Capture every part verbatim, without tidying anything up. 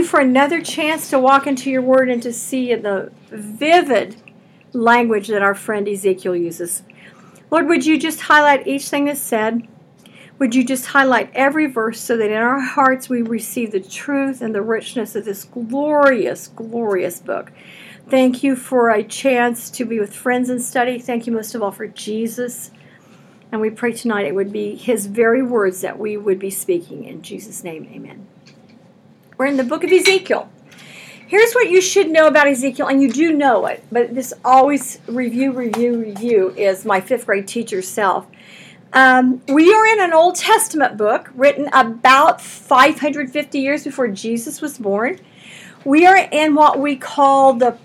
for another chance to walk into your word and to see the vivid language that our friend Ezekiel uses. Lord, would you just highlight each thing that's said? Would you just highlight every verse so that in our hearts we receive the truth and the richness of this glorious, glorious book? Thank you for a chance to be with friends and study. Thank you most of all for Jesus. And we pray tonight it would be his very words that we would be speaking. In Jesus' name, amen. We're in the book of Ezekiel. Here's what you should know about Ezekiel, and you do know it, but this always review, review, review is my fifth grade teacher's self. Um, we are in an Old Testament book written about five hundred fifty years before Jesus was born. We are in what we call the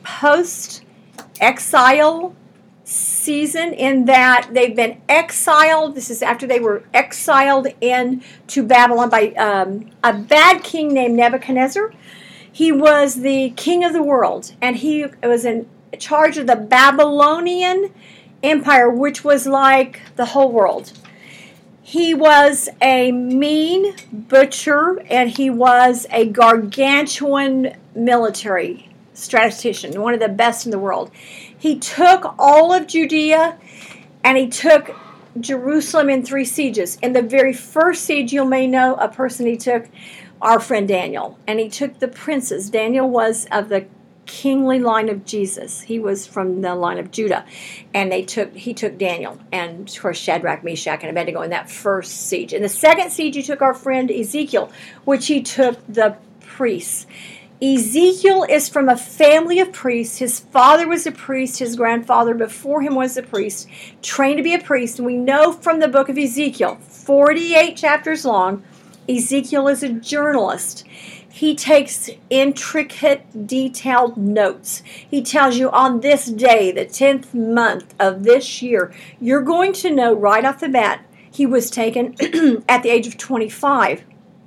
post-exile season, in that they've been exiled. This is after they were exiled into Babylon by um, a bad king named Nebuchadnezzar. He was the king of the world, and he was in charge of the Babylonian Empire, which was like the whole world. He was a mean butcher, and he was a gargantuan military statistician, one of the best in the world. He took all of Judea, and he took Jerusalem in three sieges. In the very first siege, you may know a person he took, our friend Daniel, and he took the princes. Daniel was of the kingly line of Jesus. He was from the line of Judah, and they took he took Daniel, and of course Shadrach, Meshach, and Abednego in that first siege. In the second siege, he took our friend Ezekiel, which he took the priests. Ezekiel is from a family of priests. His father was a priest. His grandfather before him was a priest, trained to be a priest. And we know from the book of Ezekiel, forty-eight chapters long, Ezekiel is a journalist. He takes intricate, detailed notes. He tells you on this day, the tenth month of this year, you're going to know right off the bat he was taken at the age of twenty-five.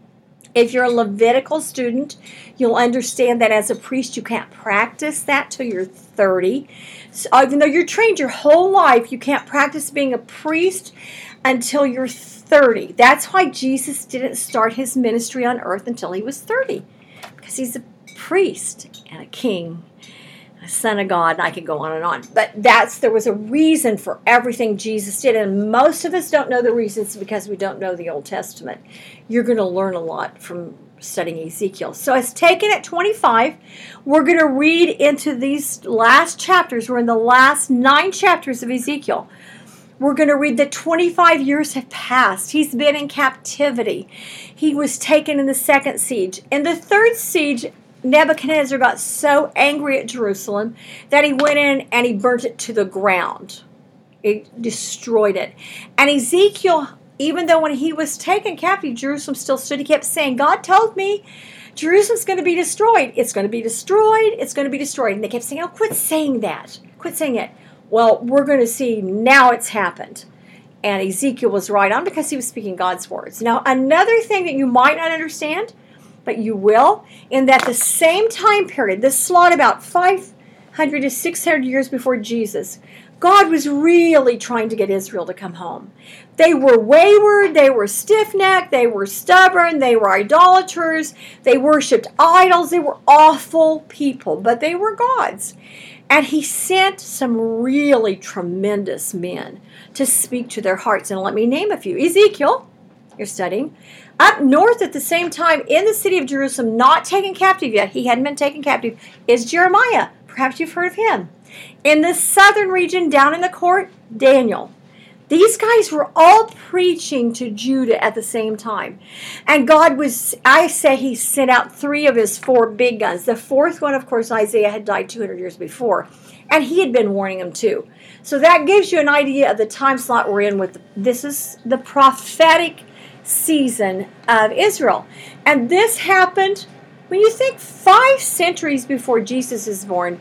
If you're a Levitical student, you'll understand that as a priest, you can't practice that till you're thirty. So even though you're trained your whole life, you can't practice being a priest until you're thirty. That's why Jesus didn't start his ministry on earth until he was thirty, because he's a priest and a king, a son of God, and I could go on and on. But that's there was a reason for everything Jesus did, and most of us don't know the reasons because we don't know the Old Testament. You're going to learn a lot from studying Ezekiel. So it's taken at twenty-five. We're going to read into these last chapters. We're in the last nine chapters of Ezekiel. We're going to read that twenty-five years have passed. He's been in captivity. He was taken in the second siege. In the third siege, Nebuchadnezzar got so angry at Jerusalem that he went in and he burnt it to the ground. He destroyed it. And Ezekiel, even though when he was taken captive, Jerusalem still stood, he kept saying, God told me Jerusalem's going to be destroyed. It's going to be destroyed. It's going to be destroyed. And they kept saying, oh, quit saying that. Quit saying it. Well, we're going to see now it's happened. And Ezekiel was right on because he was speaking God's words. Now, another thing that you might not understand, but you will, in that the same time period, this slot about five hundred to six hundred years before Jesus, God was really trying to get Israel to come home. They were wayward, they were stiff-necked, they were stubborn, they were idolaters, they worshipped idols, they were awful people, but they were God's. And he sent some really tremendous men to speak to their hearts. And let me name a few. Ezekiel, you're studying. Up north at the same time in the city of Jerusalem, not taken captive yet, he hadn't been taken captive, is Jeremiah. Perhaps you've heard of him. In the southern region, down in the court, Daniel. These guys were all preaching to Judah at the same time. And God was, I say he sent out three of his four big guns. The fourth one, of course, Isaiah had died two hundred years before. And he had been warning them too. So that gives you an idea of the time slot we're in with. This is the prophetic season of Israel. And this happened, when you think five centuries before Jesus is born.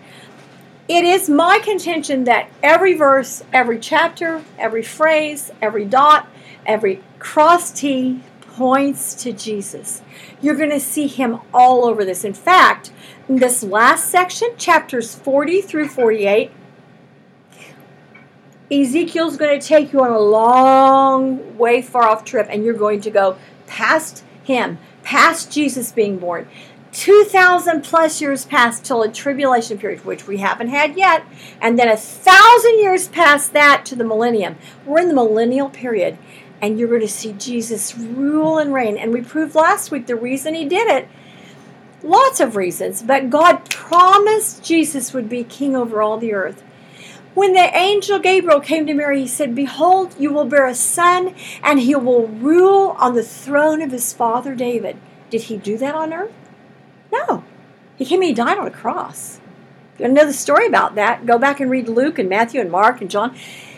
It is my contention that every verse, every chapter, every phrase, every dot, every cross T points to Jesus. You're going to see him all over this. In fact, in this last section, chapters forty through forty-eight, Ezekiel's going to take you on a long, way far off trip, and you're going to go past him, past Jesus being born. two thousand plus years pass till a tribulation period, which we haven't had yet, and then a thousand years past that to the millennium. We're in the millennial period, and you're going to see Jesus rule and reign. And we proved last week the reason he did it, lots of reasons, but God promised Jesus would be king over all the earth. When the angel Gabriel came to Mary, he said, "Behold, you will bear a son, and he will rule on the throne of his father David." Did he do that on earth? No. He came and he died on a cross. If you want to know the story about that, go back and read Luke and Matthew and Mark and John.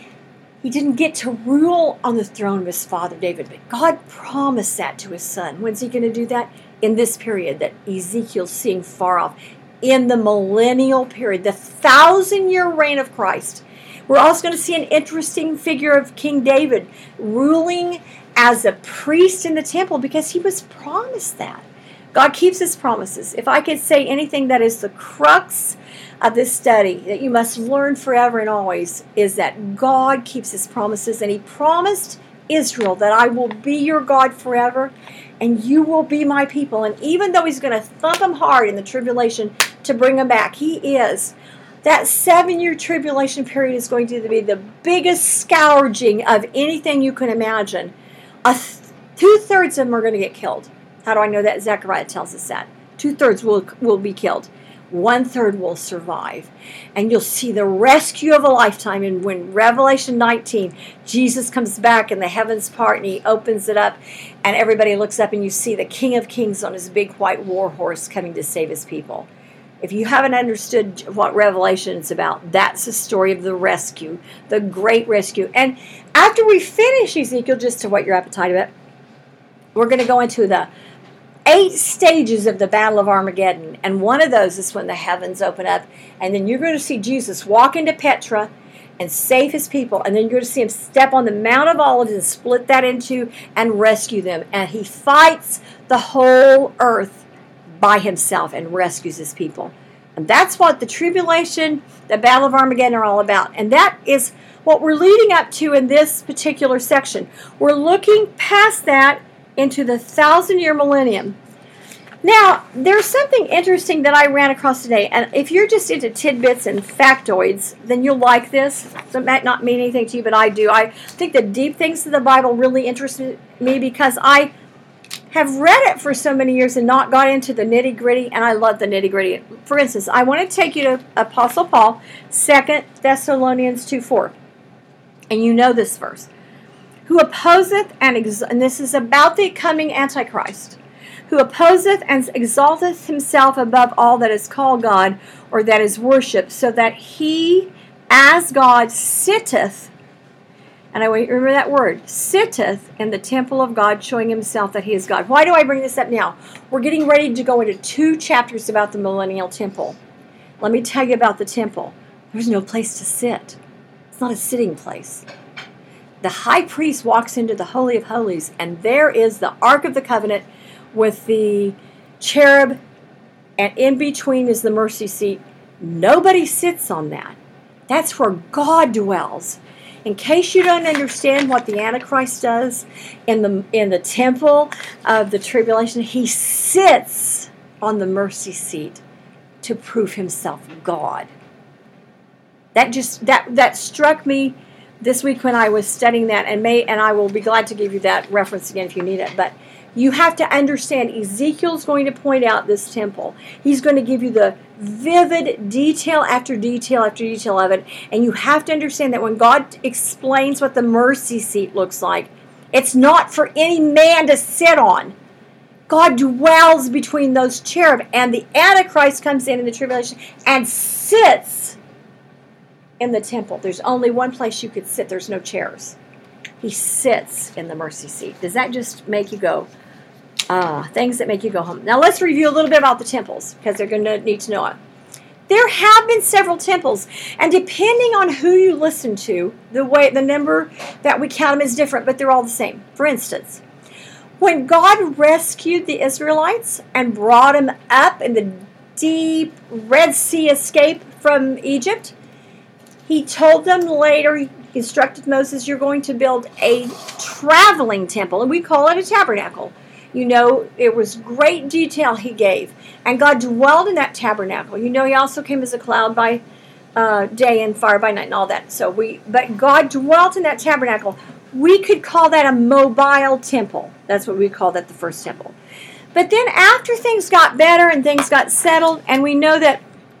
He didn't get to rule on the throne of his father David, but God promised that to his son. When's he going to do that? In this period that Ezekiel's seeing far off. In the millennial period, the thousand-year reign of Christ. We're also going to see an interesting figure of King David ruling as a priest in the temple because he was promised that. God keeps his promises. If I could say anything that is the crux of this study that you must learn forever and always, is that God keeps his promises, and he promised Israel that I will be your God forever and you will be my people. And even though he's going to thump them hard in the tribulation to bring them back, he is. That seven-year tribulation period is going to be the biggest scourging of anything you can imagine. A th- two-thirds of them are going to get killed. How do I know that? Zechariah tells us that. Two-thirds will, will be killed. One-third will survive. And you'll see the rescue of a lifetime. And when Revelation nineteen, Jesus comes back and the heavens part and he opens it up and everybody looks up and you see the King of Kings on his big white war horse coming to save his people. If you haven't understood what Revelation is about, that's the story of the rescue, the great rescue. And after we finish Ezekiel, just to whet your appetite a bit, we're going to go into the eight stages of the Battle of Armageddon, and one of those is when the heavens open up, and then you're going to see Jesus walk into Petra and save his people, and then you're going to see him step on the Mount of Olives and split that in two and rescue them, and he fights the whole earth by himself and rescues his people. And that's what the tribulation, the Battle of Armageddon are all about, and that is what we're leading up to in this particular section. We're looking past that into the thousand-year millennium. Now, there's something interesting that I ran across today, and if you're just into tidbits and factoids, then you'll like this. So it might not mean anything to you, but I do. I think the deep things of the Bible really interest me because I have read it for so many years and not got into the nitty-gritty, and I love the nitty-gritty. For instance, I want to take you to Apostle Paul, Second Thessalonians two four, and you know this verse. Who opposeth and, ex- and this is about the coming Antichrist, who opposeth and exalteth himself above all that is called God or that is worshipped, so that he, as God, sitteth, and I want you to remember that word, sitteth in the temple of God, showing himself that he is God. Why do I bring this up now? We're getting ready to go into two chapters about the millennial temple. Let me tell you about the temple. There's no place to sit. It's not a sitting place. The high priest walks into the Holy of Holies, and there is the Ark of the Covenant with the cherub, and in between is the mercy seat. Nobody sits on that. That's where God dwells. In case you don't understand what the Antichrist does in the in the temple of the tribulation, he sits on the mercy seat to prove himself God. That just that that struck me this week when I was studying that, and may and I will be glad to give you that reference again if you need it. But you have to understand, Ezekiel's going to point out this temple. He's going to give you the vivid detail after detail after detail of it. And you have to understand that when God explains what the mercy seat looks like, it's not for any man to sit on. God dwells between those cherub, and the Antichrist comes in in the tribulation and sits in the temple. There's only one place you could sit. There's no chairs. He sits in the mercy seat. Does that just make you go, ah, things that make you go home? Now let's review a little bit about the temples, because they're going to need to know it. There have been several temples, and depending on who you listen to, the way the number that we count them is different, but they're all the same. For instance, when God rescued the Israelites and brought them up in the deep Red Sea escape from Egypt, he told them later, he instructed Moses, you're going to build a traveling temple, and we call it a tabernacle. You know, it was great detail he gave. And God dwelled in that tabernacle. You know, he also came as a cloud by uh, day and fire by night and all that. So we, but God dwelt in that tabernacle. We could call that a mobile temple. That's what we call that, the first temple. But then after things got better and things got settled, and we know that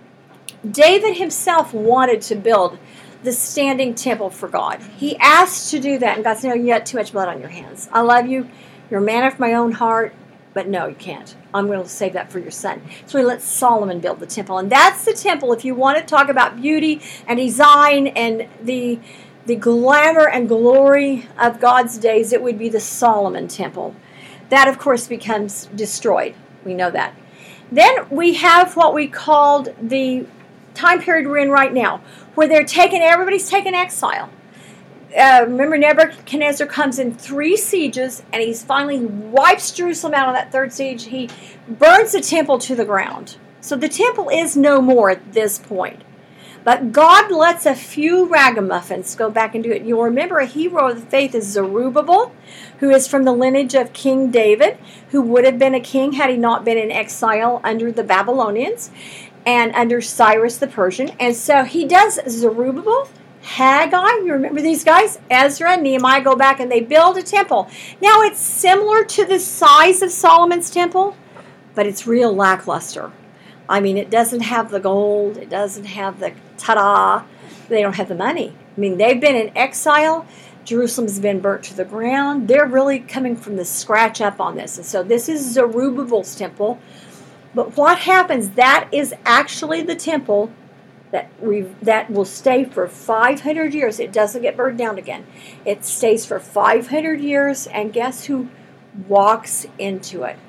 David himself wanted to build the standing temple for God. He asked to do that, and God said, no, you got too much blood on your hands. I love you. You're a man after my own heart, but no, you can't. I'm going to save that for your son. So he let Solomon build the temple. And that's the temple, if you want to talk about beauty and design and the the glamour and glory of God's days, it would be the Solomon temple. That, of course, becomes destroyed. We know that. Then we have what we called the time period we're in right now, where they're taking, everybody's taken exile. Uh, remember, Nebuchadnezzar comes in three sieges, and he's finally he wipes Jerusalem out on that third siege. He burns the temple to the ground. So the temple is no more at this point. But God lets a few ragamuffins go back and do it. You'll remember a hero of the faith is Zerubbabel, who is from the lineage of King David, who would have been a king had he not been in exile under the Babylonians and under Cyrus the Persian. And so he does Zerubbabel, Haggai, you remember these guys? Ezra and Nehemiah go back and they build a temple. Now it's similar to the size of Solomon's temple, but it's real lackluster. I mean, it doesn't have the gold. It doesn't have the ta-da. They don't have the money. I mean, they've been in exile. Jerusalem's been burnt to the ground. They're really coming from the scratch up on this. And so this is Zerubbabel's temple. But what happens, that is actually the temple that we that will stay for five hundred years. It doesn't get burned down again. It stays for five hundred years, and guess who walks into it?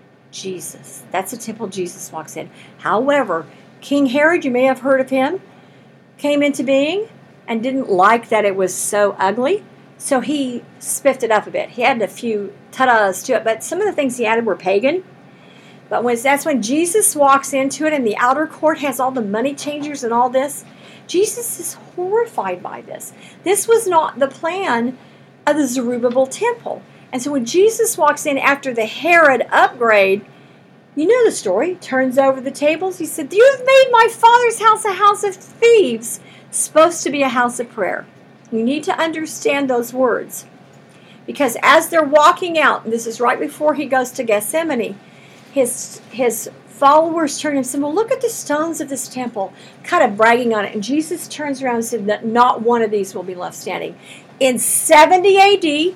Jesus. That's the temple Jesus walks in. However, King Herod, you may have heard of him, came into being and didn't like that it was so ugly, so he spiffed it up a bit. He added a few ta-das to it, but some of the things he added were pagan. But when, that's when Jesus walks into it, and the outer court has all the money changers and all this. Jesus is horrified by this. This was not the plan of the Zerubbabel temple. And so when Jesus walks in after the Herod upgrade, you know the story, turns over the tables. He said, "You've made my father's house a house of thieves." It's supposed to be a house of prayer. You need to understand those words. Because as they're walking out, and this is right before he goes to Gethsemane, his his followers turn and said, "Well, look at the stones of this temple," kind of bragging on it. And Jesus turns around and said that not one of these will be left standing. In seventy A D,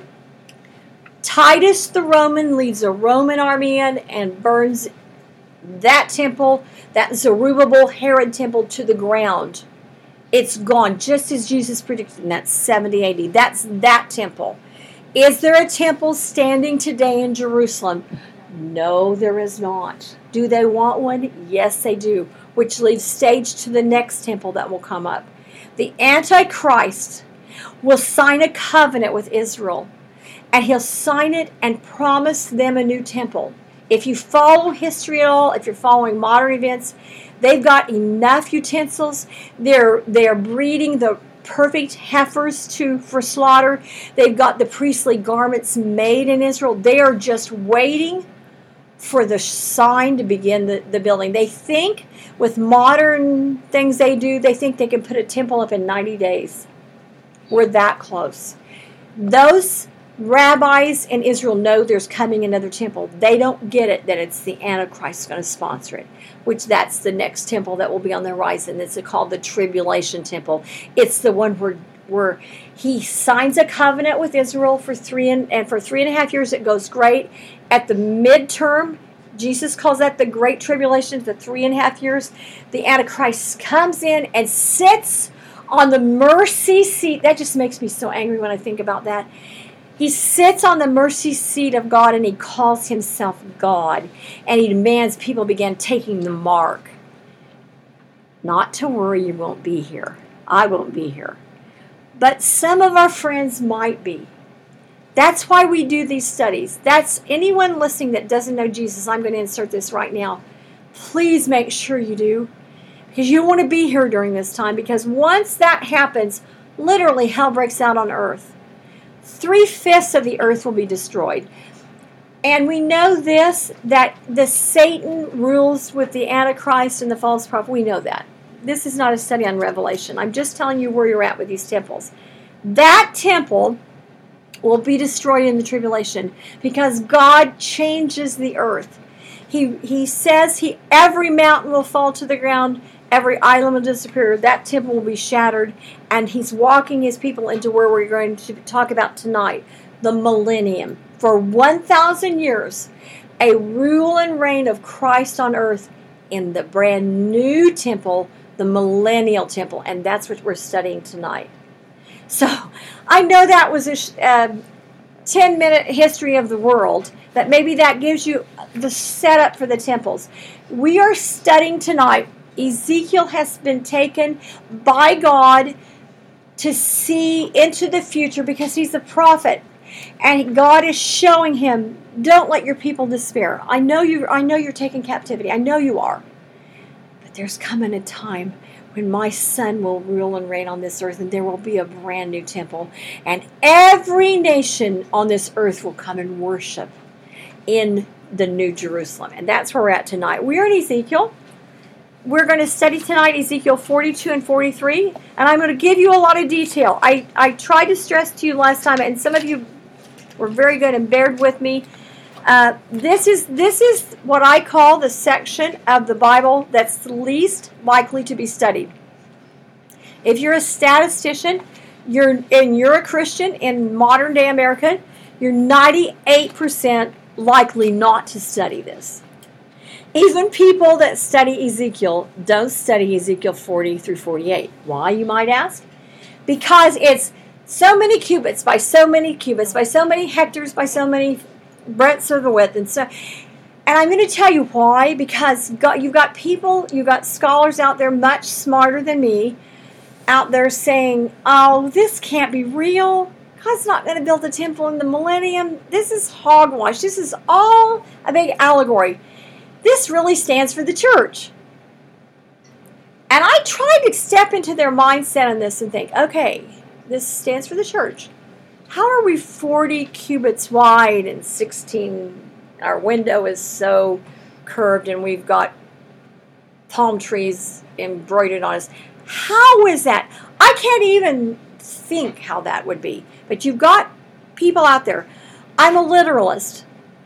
Titus the Roman leads a Roman army in and burns that temple, that Zerubbabel Herod temple, to the ground. It's gone, just as Jesus predicted in that seventy A D. That's that temple. Is there a temple standing today in Jerusalem? No, there is not. Do they want one? Yes, they do. Which leaves stage to the next temple that will come up. The Antichrist will sign a covenant with Israel, and he'll sign it and promise them a new temple. If you follow history at all, if you're following modern events, they've got enough utensils. They're they're breeding the perfect heifers to for slaughter. They've got the priestly garments made in Israel. They are just waiting for the sign to begin the, the building. They think with modern things they do, they think they can put a temple up in ninety days. We're that close. Those rabbis in Israel know there's coming another temple. They don't get it that it's the Antichrist going to sponsor it, which that's the next temple that will be on the horizon. It's called the Tribulation Temple. It's the one where where he signs a covenant with Israel for three and, and for three and a half years it goes great. At the midterm, Jesus calls that the Great Tribulation, the three and a half years. The Antichrist comes in and sits on the mercy seat. That just makes me so angry when I think about that. He sits on the mercy seat of God, and he calls himself God. And he demands people begin taking the mark. Not to worry, you won't be here. I won't be here. But some of our friends might be. That's why we do these studies. That's anyone listening that doesn't know Jesus. I'm going to insert this right now. Please make sure you do. Because you want to be here during this time. Because once that happens, literally hell breaks out on earth. Three-fifths of the earth will be destroyed. And we know this, that the Satan rules with the Antichrist and the false prophet. We know that. This is not a study on Revelation. I'm just telling you where you're at with these temples. That temple will be destroyed in the tribulation because God changes the earth. He he says he every mountain will fall to the ground, every island will disappear, that temple will be shattered, and he's walking his people into where we're going to talk about tonight, the millennium. For one thousand years, a rule and reign of Christ on earth in the brand new temple, the millennial temple, and that's what we're studying tonight. So, I know that was a uh, ten-minute history of the world, but maybe that gives you the setup for the temples. We are studying tonight. Ezekiel has been taken by God to see into the future because he's a prophet, and God is showing him, don't let your people despair. I know you. I know you're taking captivity. I know you are, but there's coming a time when my son will rule and reign on this earth, and there will be a brand new temple, and every nation on this earth will come and worship in the New Jerusalem. And that's where we're at tonight. We're in Ezekiel. We're going to study tonight Ezekiel forty-two and forty-three, and I'm going to give you a lot of detail. I, I tried to stress to you last time, and some of you were very good and bared with me. Uh, this is this is what I call the section of the Bible that's the least likely to be studied. If you're a statistician, you're and you're a Christian in modern day America, you're ninety-eight percent likely not to study this. Even people that study Ezekiel don't study Ezekiel forty through forty-eight. Why, you might ask? Because it's so many cubits by so many cubits by so many hectares by so many breadths of the width, and so, and I'm going to tell you why. Because God, you've got people, you've got scholars out there much smarter than me, out there saying, "Oh, this can't be real. God's not going to build a temple in the millennium. This is hogwash. This is all a big allegory. This really stands for the church." And I tried to step into their mindset on this and think, okay, this stands for the church. How are we forty cubits wide and sixteen? Our window is so curved and we've got palm trees embroidered on us. How is that? I can't even think how that would be. But you've got people out there. I'm a literalist.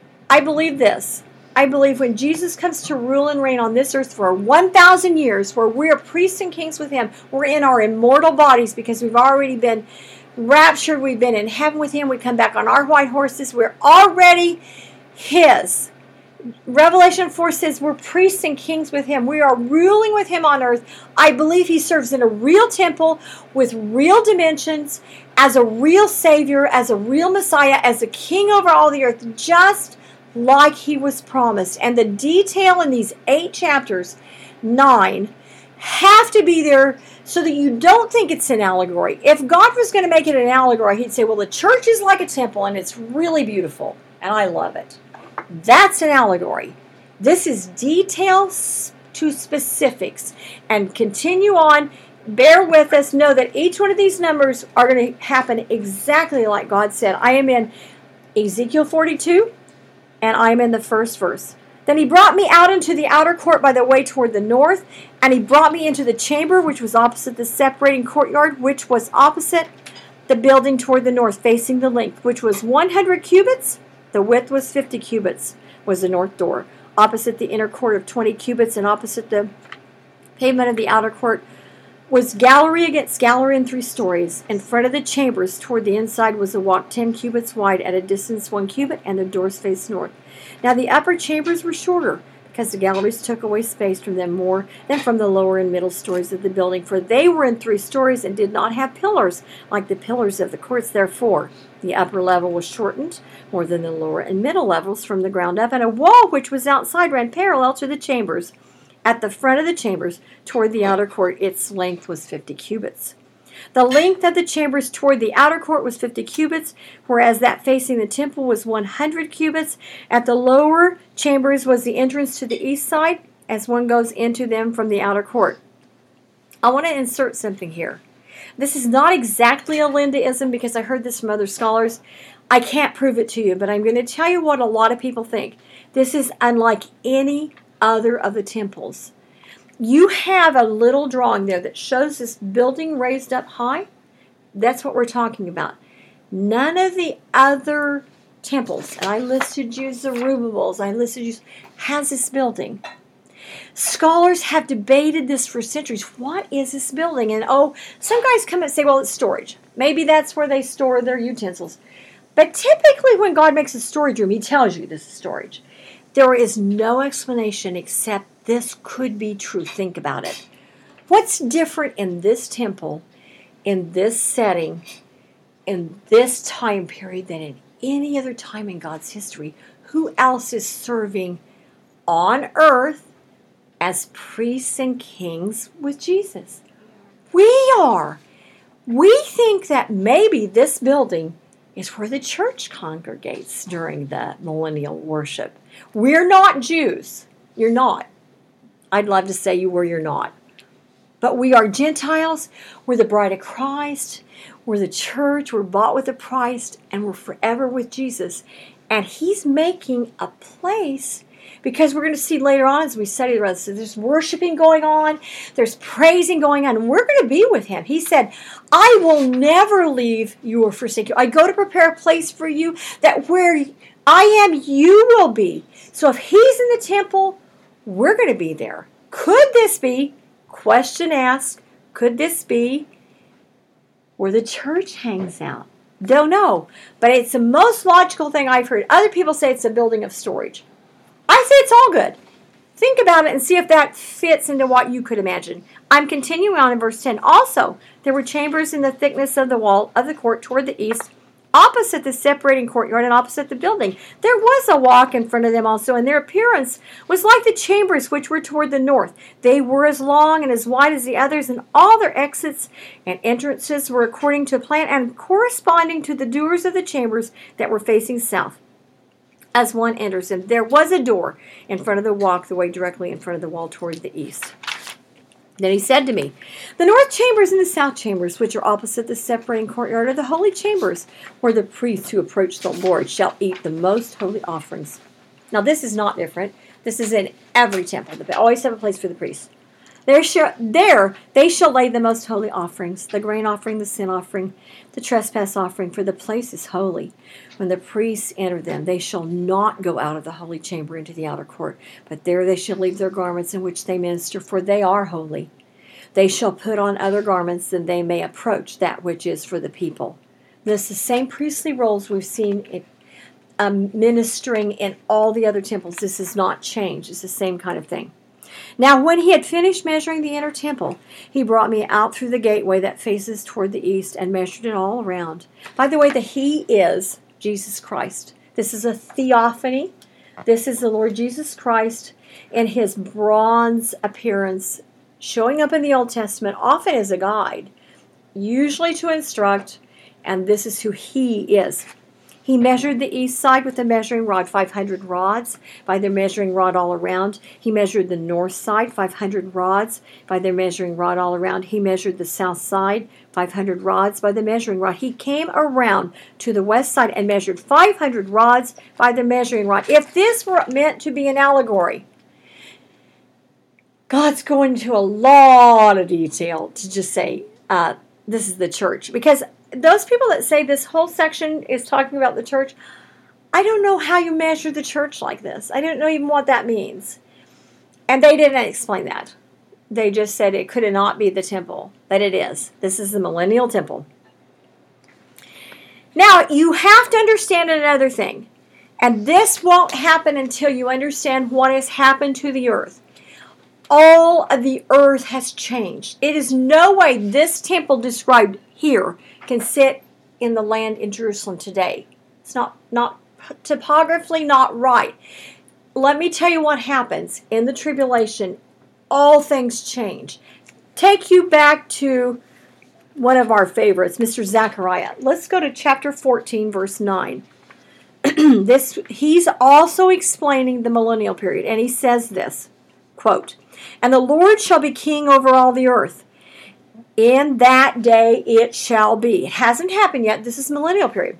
I believe this. I believe when Jesus comes to rule and reign on this earth for one thousand years, where we're priests and kings with him, we're in our immortal bodies because we've already been raptured, we've been in heaven with him, we come back on our white horses, we're already his. Revelation four says we're priests and kings with him. We are ruling with him on earth. I believe he serves in a real temple with real dimensions, as a real Savior, as a real Messiah, as a king over all the earth, just like he was promised. And the detail in these eight chapters, nine, have to be there so that you don't think it's an allegory. If God was going to make it an allegory, he'd say, well, the church is like a temple and it's really beautiful and I love it. That's an allegory. This is details to specifics. And continue on. Bear with us. Know that each one of these numbers are going to happen exactly like God said. I am in Ezekiel forty-two, and I am in the first verse. Then he brought me out into the outer court by the way toward the north, and he brought me into the chamber which was opposite the separating courtyard, which was opposite the building toward the north, facing the length, which was one hundred cubits. The width was fifty cubits, was the north door. Opposite the inner court of twenty cubits, and opposite the pavement of the outer court was gallery against gallery in three stories. In front of the chambers toward the inside was a walk ten cubits wide at a distance one cubit, and the doors faced north. Now the upper chambers were shorter, because the galleries took away space from them more than from the lower and middle stories of the building, for they were in three stories and did not have pillars like the pillars of the courts. Therefore the upper level was shortened more than the lower and middle levels from the ground up, and a wall which was outside ran parallel to the chambers. At the front of the chambers toward the outer court, its length was fifty cubits. The length of the chambers toward the outer court was fifty cubits, whereas that facing the temple was one hundred cubits. At the lower chambers was the entrance to the east side, as one goes into them from the outer court. I want to insert something here. This is not exactly a Lindaism, because I heard this from other scholars. I can't prove it to you, but I'm going to tell you what a lot of people think. This is unlike any other of the temples. You have a little drawing there that shows this building raised up high. That's what we're talking about. None of the other temples, and I listed you Zerubbabel's, I listed you, has this building. Scholars have debated this for centuries. What is this building? And oh, some guys come and say, well, it's storage. Maybe that's where they store their utensils. But typically when God makes a storage room, he tells you this is storage. There is no explanation except this could be true. Think about it. What's different in this temple, in this setting, in this time period than in any other time in God's history? Who else is serving on earth as priests and kings with Jesus? We are. We think that maybe this building is where the church congregates during the millennial worship. We're not Jews. You're not. I'd love to say you were, you're not. But we are Gentiles. We're the bride of Christ. We're the church. We're bought with a price, and we're forever with Jesus. And he's making a place, because we're going to see later on as we study the rest, so there's worshiping going on, there's praising going on, and we're going to be with him. He said, I will never leave you or forsake you. I go to prepare a place for you, that where I am, you will be. So if he's in the temple, we're going to be there. Could this be, question asked, could this be where the church hangs out? Don't know, but it's the most logical thing I've heard. Other people say it's a building of storage. I say it's all good. Think about it and see if that fits into what you could imagine. I'm continuing on in verse ten. Also, there were chambers in the thickness of the wall of the court toward the east, opposite the separating courtyard and opposite the building. There was a walk in front of them also, and their appearance was like the chambers which were toward the north. They were as long and as wide as the others, and all their exits and entrances were according to plan and corresponding to the doors of the chambers that were facing south. As one enters, and there was a door in front of the walk, the way directly in front of the wall toward the east. Then he said to me, the north chambers and the south chambers, which are opposite the separating courtyard, are the holy chambers, where the priests who approach the Lord shall eat the most holy offerings. Now this is not different. This is in every temple. They always have a place for the priests. There, shall, there they shall lay the most holy offerings, the grain offering, the sin offering, the trespass offering, for the place is holy. When the priests enter them, they shall not go out of the holy chamber into the outer court, but there they shall leave their garments in which they minister, for they are holy. They shall put on other garments, and they may approach that which is for the people. This is the same priestly roles we've seen in, um, ministering in all the other temples. This has not changed. It's the same kind of thing. Now, when he had finished measuring the inner temple, he brought me out through the gateway that faces toward the east and measured it all around. By the way, the he is Jesus Christ. This is a theophany. This is the Lord Jesus Christ in his bronze appearance, showing up in the Old Testament, often as a guide, usually to instruct, and this is who he is. He measured the east side with a measuring rod, five hundred rods, by their measuring rod all around. He measured the north side, five hundred rods, by their measuring rod all around. He measured the south side, five hundred rods, by the measuring rod. He came around to the west side and measured five hundred rods by the measuring rod. If this were meant to be an allegory, God's going into a lot of detail to just say, uh, this is the church. Because those people that say this whole section is talking about the church, I don't know how you measure the church like this. I don't know even what that means. And they didn't explain that. They just said it could not be the temple, but it is. This is the millennial temple. Now, you have to understand another thing. And this won't happen until you understand what has happened to the earth. All of the earth has changed. It is no way this temple described here can sit in the land in Jerusalem today. It's not, not topographically not right. Let me tell you what happens in the tribulation. All things change. Take you back to one of our favorites, Mister Zechariah. Let's go to chapter fourteen, verse nine. this he's also explaining the millennial period, and he says this, quote, "And the Lord shall be king over all the earth. In that day it shall be." It hasn't happened yet. This is millennial period.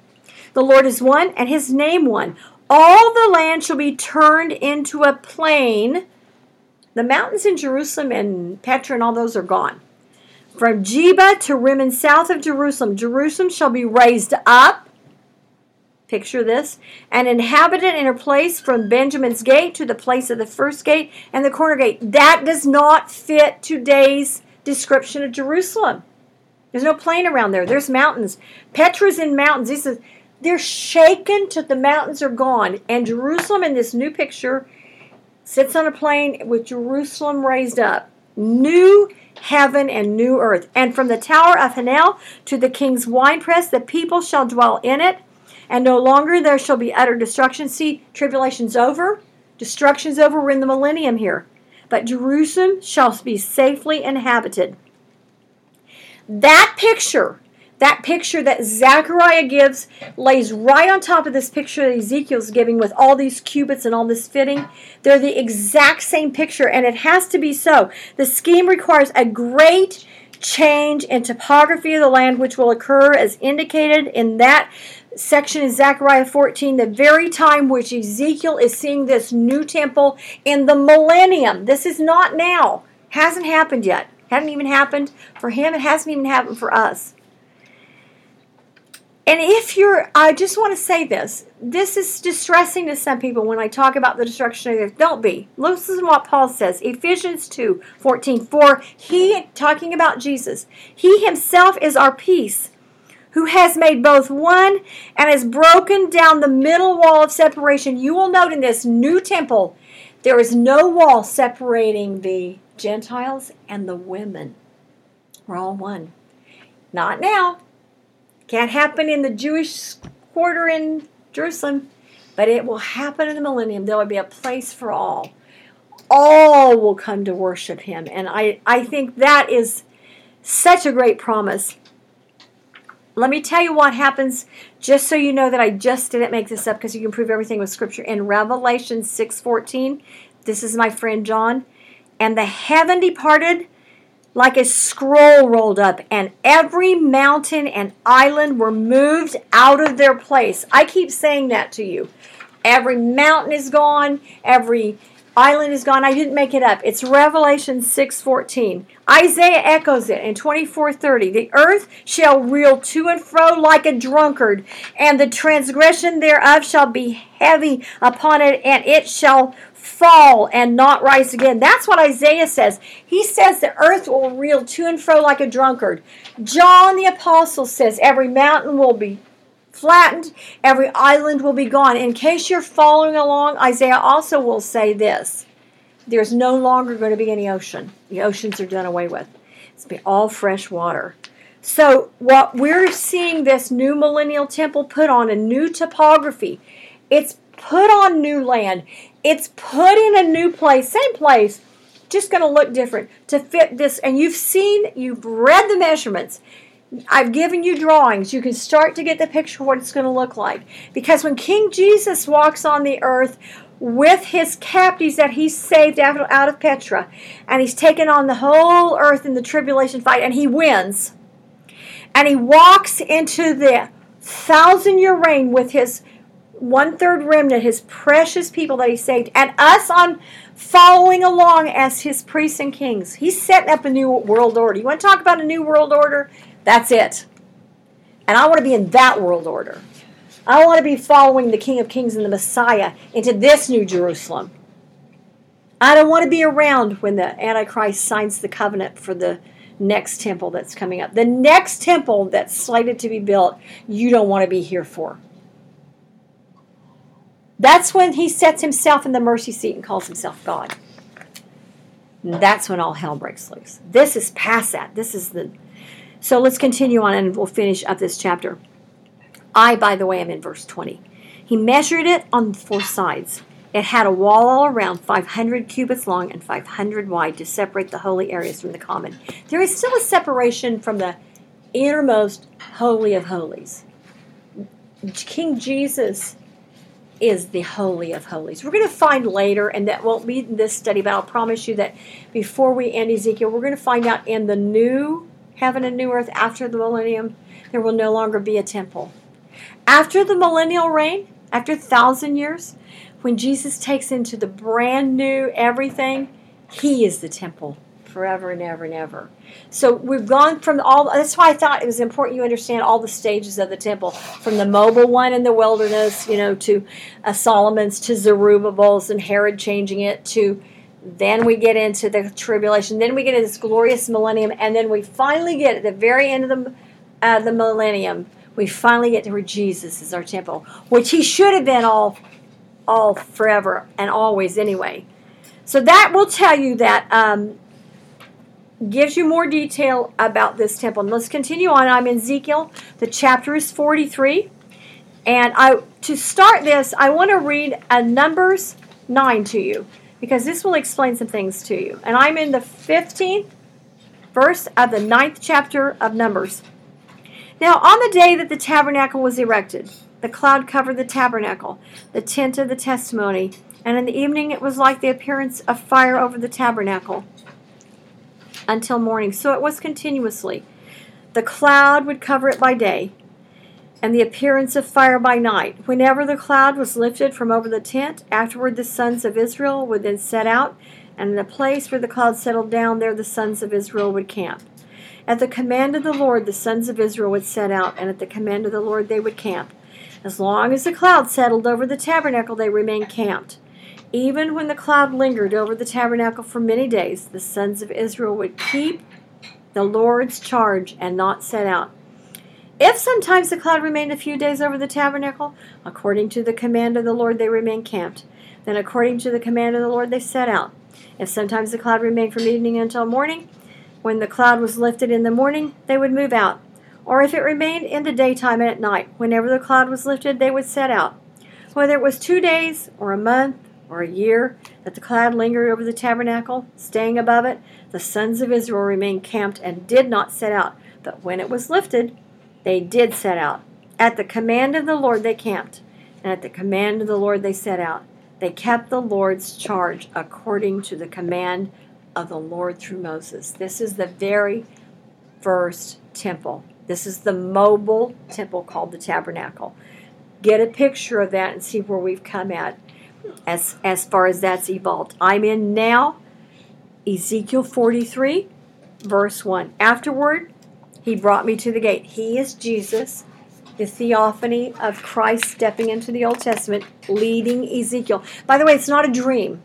The Lord is one, and his name one. All the land shall be turned into a plain. The mountains in Jerusalem and Petra and all those are gone. From Jeba to Rimmon south of Jerusalem, Jerusalem shall be raised up. Picture this. And inhabited in her place from Benjamin's gate to the place of the first gate and the corner gate. That does not fit today's description of Jerusalem. There's no plain around there. There's mountains. Petra's in mountains. This is, they're shaken till the mountains are gone. And Jerusalem in this new picture sits on a plain with Jerusalem raised up. New heaven and new earth. And from the tower of Hanel to the king's winepress, the people shall dwell in it. And no longer there shall be utter destruction. See, tribulation's over. Destruction's over. We're in the millennium here. But Jerusalem shall be safely inhabited. That picture, that picture that Zechariah gives, lays right on top of this picture that Ezekiel's giving with all these cubits and all this fitting. They're the exact same picture, and it has to be so. The scheme requires a great change in topography of the land, which will occur as indicated in that section in Zechariah fourteen, the very time which Ezekiel is seeing this new temple in the millennium. This is not now. Hasn't happened yet. Hadn't even happened for him. It hasn't even happened for us. And if you're, I just want to say this. This is distressing to some people when I talk about the destruction of the earth. Don't be. Listen to what Paul says. Ephesians two fourteen. For he, talking about Jesus, he himself is our peace, who has made both one and has broken down the middle wall of separation. You will note in this new temple, there is no wall separating the Gentiles and the women. We're all one. Not now. Can't happen in the Jewish quarter in Jerusalem, but it will happen in the millennium. There will be a place for all. All will come to worship him. And I, I think that is such a great promise. Let me tell you what happens, just so you know that I just didn't make this up, because you can prove everything with Scripture. In Revelation six fourteen, this is my friend John. And the heaven departed like a scroll rolled up, and every mountain and island were moved out of their place. I keep saying that to you. Every mountain is gone. Every island is gone. I didn't make it up. It's Revelation six fourteen. Isaiah echoes it in twenty-four thirty. The earth shall reel to and fro like a drunkard, and the transgression thereof shall be heavy upon it, and it shall fall and not rise again. That's what Isaiah says. He says the earth will reel to and fro like a drunkard. John the Apostle says every mountain will be flattened, every island will be gone. In case you're following along, Isaiah also will say this. There's no longer going to be any ocean. The oceans are done away with. It's going to be all fresh water. So what we're seeing this new millennial temple put on a new topography. It's put on new land. It's put in a new place, same place, just going to look different to fit this. And you've seen, you've read the measurements. I've given you drawings. You can start to get the picture of what it's going to look like. Because when King Jesus walks on the earth with his captives that he saved out, out of Petra, and he's taken on the whole earth in the tribulation fight, and he wins, and he walks into the thousand-year reign with his one-third remnant, his precious people that he saved, and us on following along as his priests and kings. He's setting up a new world order. You want to talk about a new world order? That's it. And I want to be in that world order. I want to be following the King of Kings and the Messiah into this new Jerusalem. I don't want to be around when the Antichrist signs the covenant for the next temple that's coming up. The next temple that's slated to be built, you don't want to be here for. That's when he sets himself in the mercy seat and calls himself God. And that's when all hell breaks loose. This is past that. This is the... So let's continue on and we'll finish up this chapter. I, by the way, am in verse twenty. He measured it on four sides. It had a wall all around, five hundred cubits long and five hundred wide, to separate the holy areas from the common. There is still a separation from the innermost holy of holies. King Jesus is the Holy of Holies. We're going to find later, and that won't be in this study, but I'll promise you that before we end Ezekiel, we're going to find out in the new heaven and new earth after the millennium, there will no longer be a temple. After the millennial reign, after a thousand years, when Jesus takes into the brand new everything, he is the temple forever and ever and ever. So we've gone from all, that's why I thought it was important you understand all the stages of the temple, from the mobile one in the wilderness, you know, to uh, Solomon's, to Zerubbabel's and Herod changing it, to then we get into the tribulation, then we get into this glorious millennium, and then we finally get at the very end of the, uh, the millennium, we finally get to where Jesus is our temple, which he should have been all, all forever and always anyway. So that will tell you that, um, gives you more detail about this temple. And let's continue on. I'm in Ezekiel. The chapter is forty-three. And I to start this, I want to read a Numbers nine to you, because this will explain some things to you. And I'm in the fifteenth verse of the ninth chapter of Numbers. Now, on the day that the tabernacle was erected, the cloud covered the tabernacle, the tent of the testimony, and in the evening it was like the appearance of fire over the tabernacle until morning. So it was continuously. The cloud would cover it by day, and the appearance of fire by night. Whenever the cloud was lifted from over the tent, afterward the sons of Israel would then set out, and in the place where the cloud settled down, there the sons of Israel would camp. At the command of the Lord, the sons of Israel would set out, and at the command of the Lord they would camp. As long as the cloud settled over the tabernacle, they remained camped. Even when the cloud lingered over the tabernacle for many days, the sons of Israel would keep the Lord's charge and not set out. If sometimes the cloud remained a few days over the tabernacle, according to the command of the Lord they remained camped. Then according to the command of the Lord they set out. If sometimes the cloud remained from evening until morning, when the cloud was lifted in the morning, they would move out. Or if it remained in the daytime and at night, whenever the cloud was lifted, they would set out. Whether it was two days or a month, or a year, that the cloud lingered over the tabernacle, staying above it, the sons of Israel remained camped and did not set out. But when it was lifted, they did set out. At the command of the Lord they camped, and at the command of the Lord they set out. They kept the Lord's charge according to the command of the Lord through Moses. This is the very first temple. This is the mobile temple called the tabernacle. Get a picture of that and see where we've come at. As, as far as that's evolved. I'm in now Ezekiel forty-three, verse one. Afterward, he brought me to the gate. He is Jesus, the theophany of Christ stepping into the Old Testament, leading Ezekiel. By the way, it's not a dream.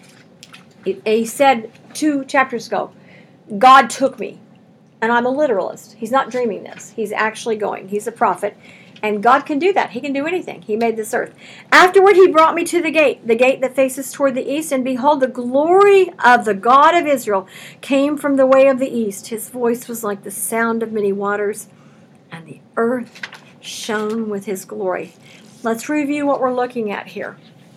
It, he said two chapters ago, God took me. And I'm a literalist. He's not dreaming this. He's actually going. He's a prophet. And God can do that. He can do anything. He made this earth. Afterward, he brought me to the gate, the gate that faces toward the east, and behold, the glory of the God of Israel came from the way of the east. His voice was like the sound of many waters, and the earth shone with his glory. Let's review what we're looking at here.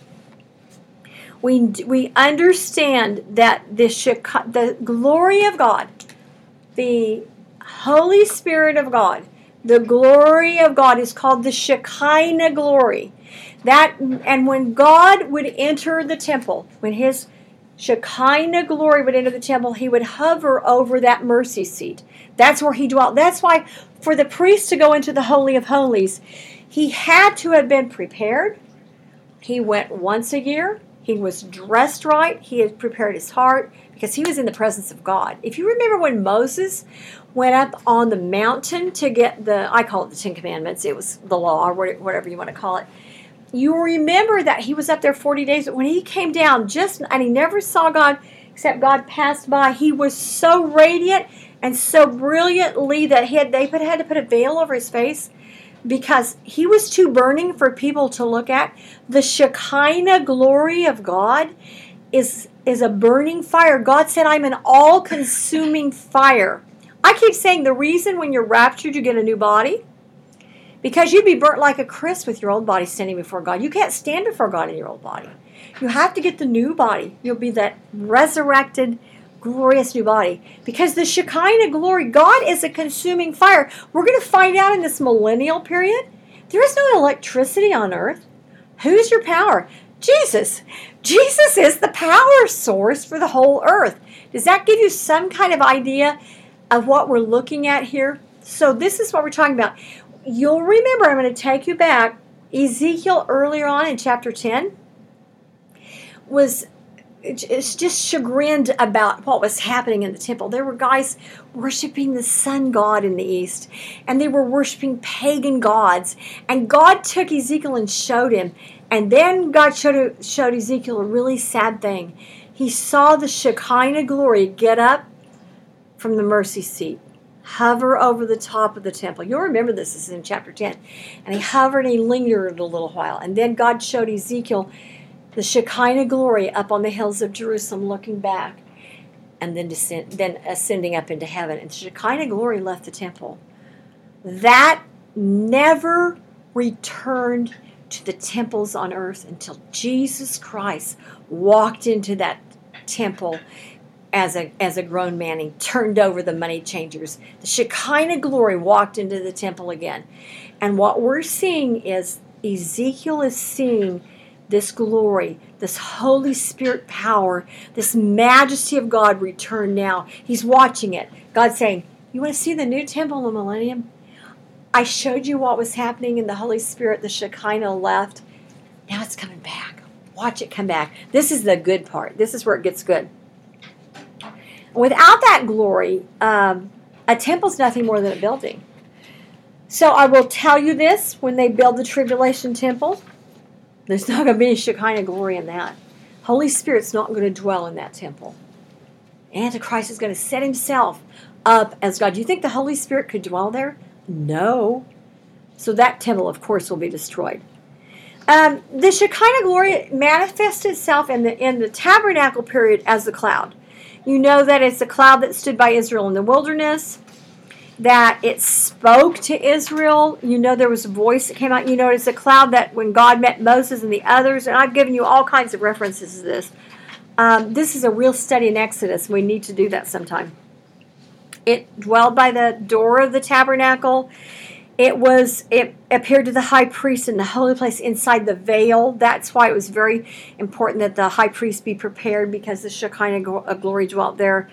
We, we understand that the, the glory of God, the Holy Spirit of God, the glory of God is called the Shekinah glory. That, and when God would enter the temple, when his Shekinah glory would enter the temple, he would hover over that mercy seat. That's where he dwelt. That's why for the priest to go into the Holy of Holies, he had to have been prepared. He went once a year. He was dressed right. He had prepared his heart because he was in the presence of God. If you remember when Moses went up on the mountain to get the, I call it the Ten Commandments, it was the law or whatever you want to call it. You remember that he was up there forty days, but when he came down, just, and he never saw God except God passed by, he was so radiant and so brilliantly that he had, they put, had to put a veil over his face because he was too burning for people to look at. The Shekinah glory of God is, is a burning fire. God said, I'm an all-consuming fire. I keep saying the reason when you're raptured you get a new body, because you'd be burnt like a crisp with your old body standing before God. You can't stand before God in your old body. You have to get the new body. You'll be that resurrected, glorious new body. Because the Shekinah glory, God is a consuming fire. We're going to find out in this millennial period, there is no electricity on earth. Who's your power? Jesus. Jesus is the power source for the whole earth. Does that give you some kind of idea of what we're looking at here? So this is what we're talking about. you'll remember, I'm going to take you back. Ezekiel earlier on in chapter ten was it's just chagrined about what was happening in the temple. There were guys worshiping the sun god in the east, and they were worshiping pagan gods. And God took Ezekiel and showed him. And then God showed, showed Ezekiel a really sad thing. He saw the Shekinah glory get up from the mercy seat, hover over the top of the temple. You'll remember this, this is in chapter ten. And he hovered and he lingered a little while. And then God showed Ezekiel the Shekinah glory up on the hills of Jerusalem looking back, and then descend, then ascending up into heaven. And the Shekinah glory left the temple. That never returned to the temples on earth until Jesus Christ walked into that temple as a as a grown man. He turned over the money changers. The Shekinah glory walked into the temple again. And what we're seeing is Ezekiel is seeing this glory, this Holy Spirit power, this majesty of God return now. He's watching it. God's saying, you want to see the new temple in the millennium? I showed you what was happening in the Holy Spirit. The Shekinah left. Now it's coming back. Watch it come back. This is the good part. This is where it gets good. Without that glory, um, a temple's nothing more than a building. So I will tell you this, when they build the tribulation temple, there's not going to be any Shekinah glory in that. Holy Spirit's not going to dwell in that temple. Antichrist is going to set himself up as God. Do you think the Holy Spirit could dwell there? No. So that temple, of course, will be destroyed. Um, the Shekinah glory manifests itself in the in the tabernacle period as the cloud. You know that it's a cloud that stood by Israel in the wilderness, that it spoke to Israel. You know there was a voice that came out. You know it's a cloud that when God met Moses and the others, and I've given you all kinds of references to this. Um, this is a real study in Exodus. We need to do that sometime. It dwelled by the door of the tabernacle. It was. It appeared to the high priest in the holy place inside the veil. That's why it was very important that the high priest be prepared, because the Shekinah glory dwelt there.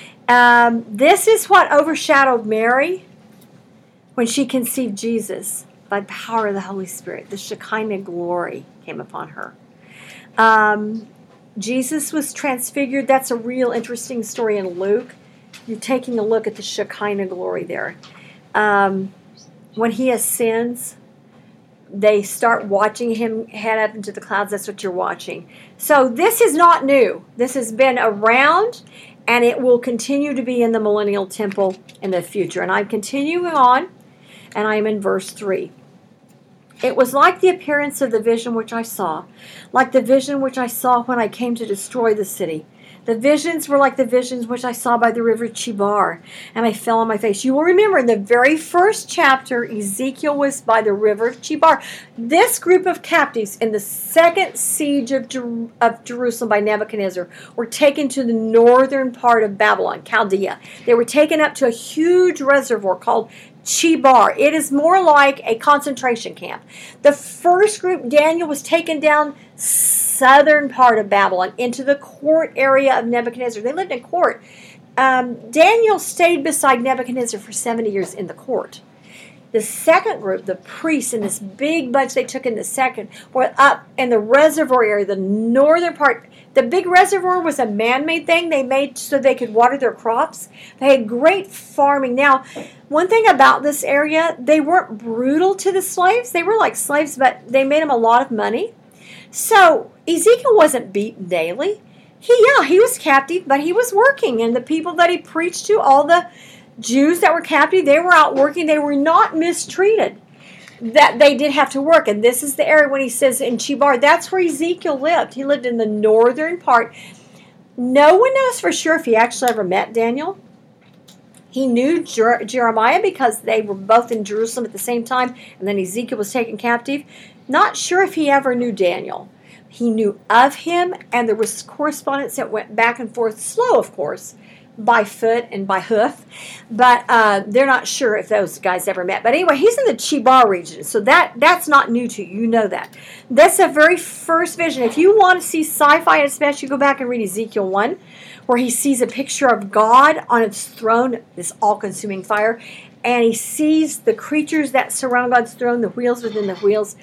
Um, this is what overshadowed Mary when she conceived Jesus by the power of the Holy Spirit. The Shekinah glory came upon her. Um, Jesus was transfigured. That's a real interesting story in Luke. You're taking a look at the Shekinah glory there. Um, when he ascends, they start watching him head up into the clouds. That's what you're watching. So this is not new. This has been around, and it will continue to be in the millennial temple in the future. And I'm continuing on, and I'm in verse three. It was like the appearance of the vision which I saw, like the vision which I saw when I came to destroy the city. The visions were like the visions which I saw by the river Chebar, and I fell on my face. You will remember in the very first chapter, Ezekiel was by the river Chebar. This group of captives in the second siege of, Jer- of Jerusalem by Nebuchadnezzar were taken to the northern part of Babylon, Chaldea. They were taken up to a huge reservoir called Chebar. It is more like a concentration camp. The first group, Daniel, was taken down southern part of Babylon into the court area of Nebuchadnezzar. They lived in court. Um, Daniel stayed beside Nebuchadnezzar for seventy years in the court. The second group, the priests, in this big bunch they took in the second, were up in the reservoir area, the northern part. The big reservoir was a man-made thing they made so they could water their crops. They had great farming. Now, one thing about this area, they weren't brutal to the slaves. They were like slaves, but they made them a lot of money. So Ezekiel wasn't beaten daily. He, yeah, he was captive, but he was working. And the people that he preached to, all the Jews that were captive, they were out working. They were not mistreated. That they did have to work. And this is the area when he says in Chebar, that's where Ezekiel lived. He lived in the northern part. No one knows for sure if he actually ever met Daniel. He knew Jer- Jeremiah because they were both in Jerusalem at the same time, and then Ezekiel was taken captive. Not sure if he ever knew Daniel. He knew of him, and there was correspondence that went back and forth, slow, of course, by foot and by hoof, but uh, they're not sure if those guys ever met. But anyway, he's in the Chebar region, so that that's not new to you. You know that. That's the very first vision. If you want to see sci-fi, especially, go back and read Ezekiel one, where he sees a picture of God on its throne, this all-consuming fire, and he sees the creatures that surround God's throne, the wheels within the wheels.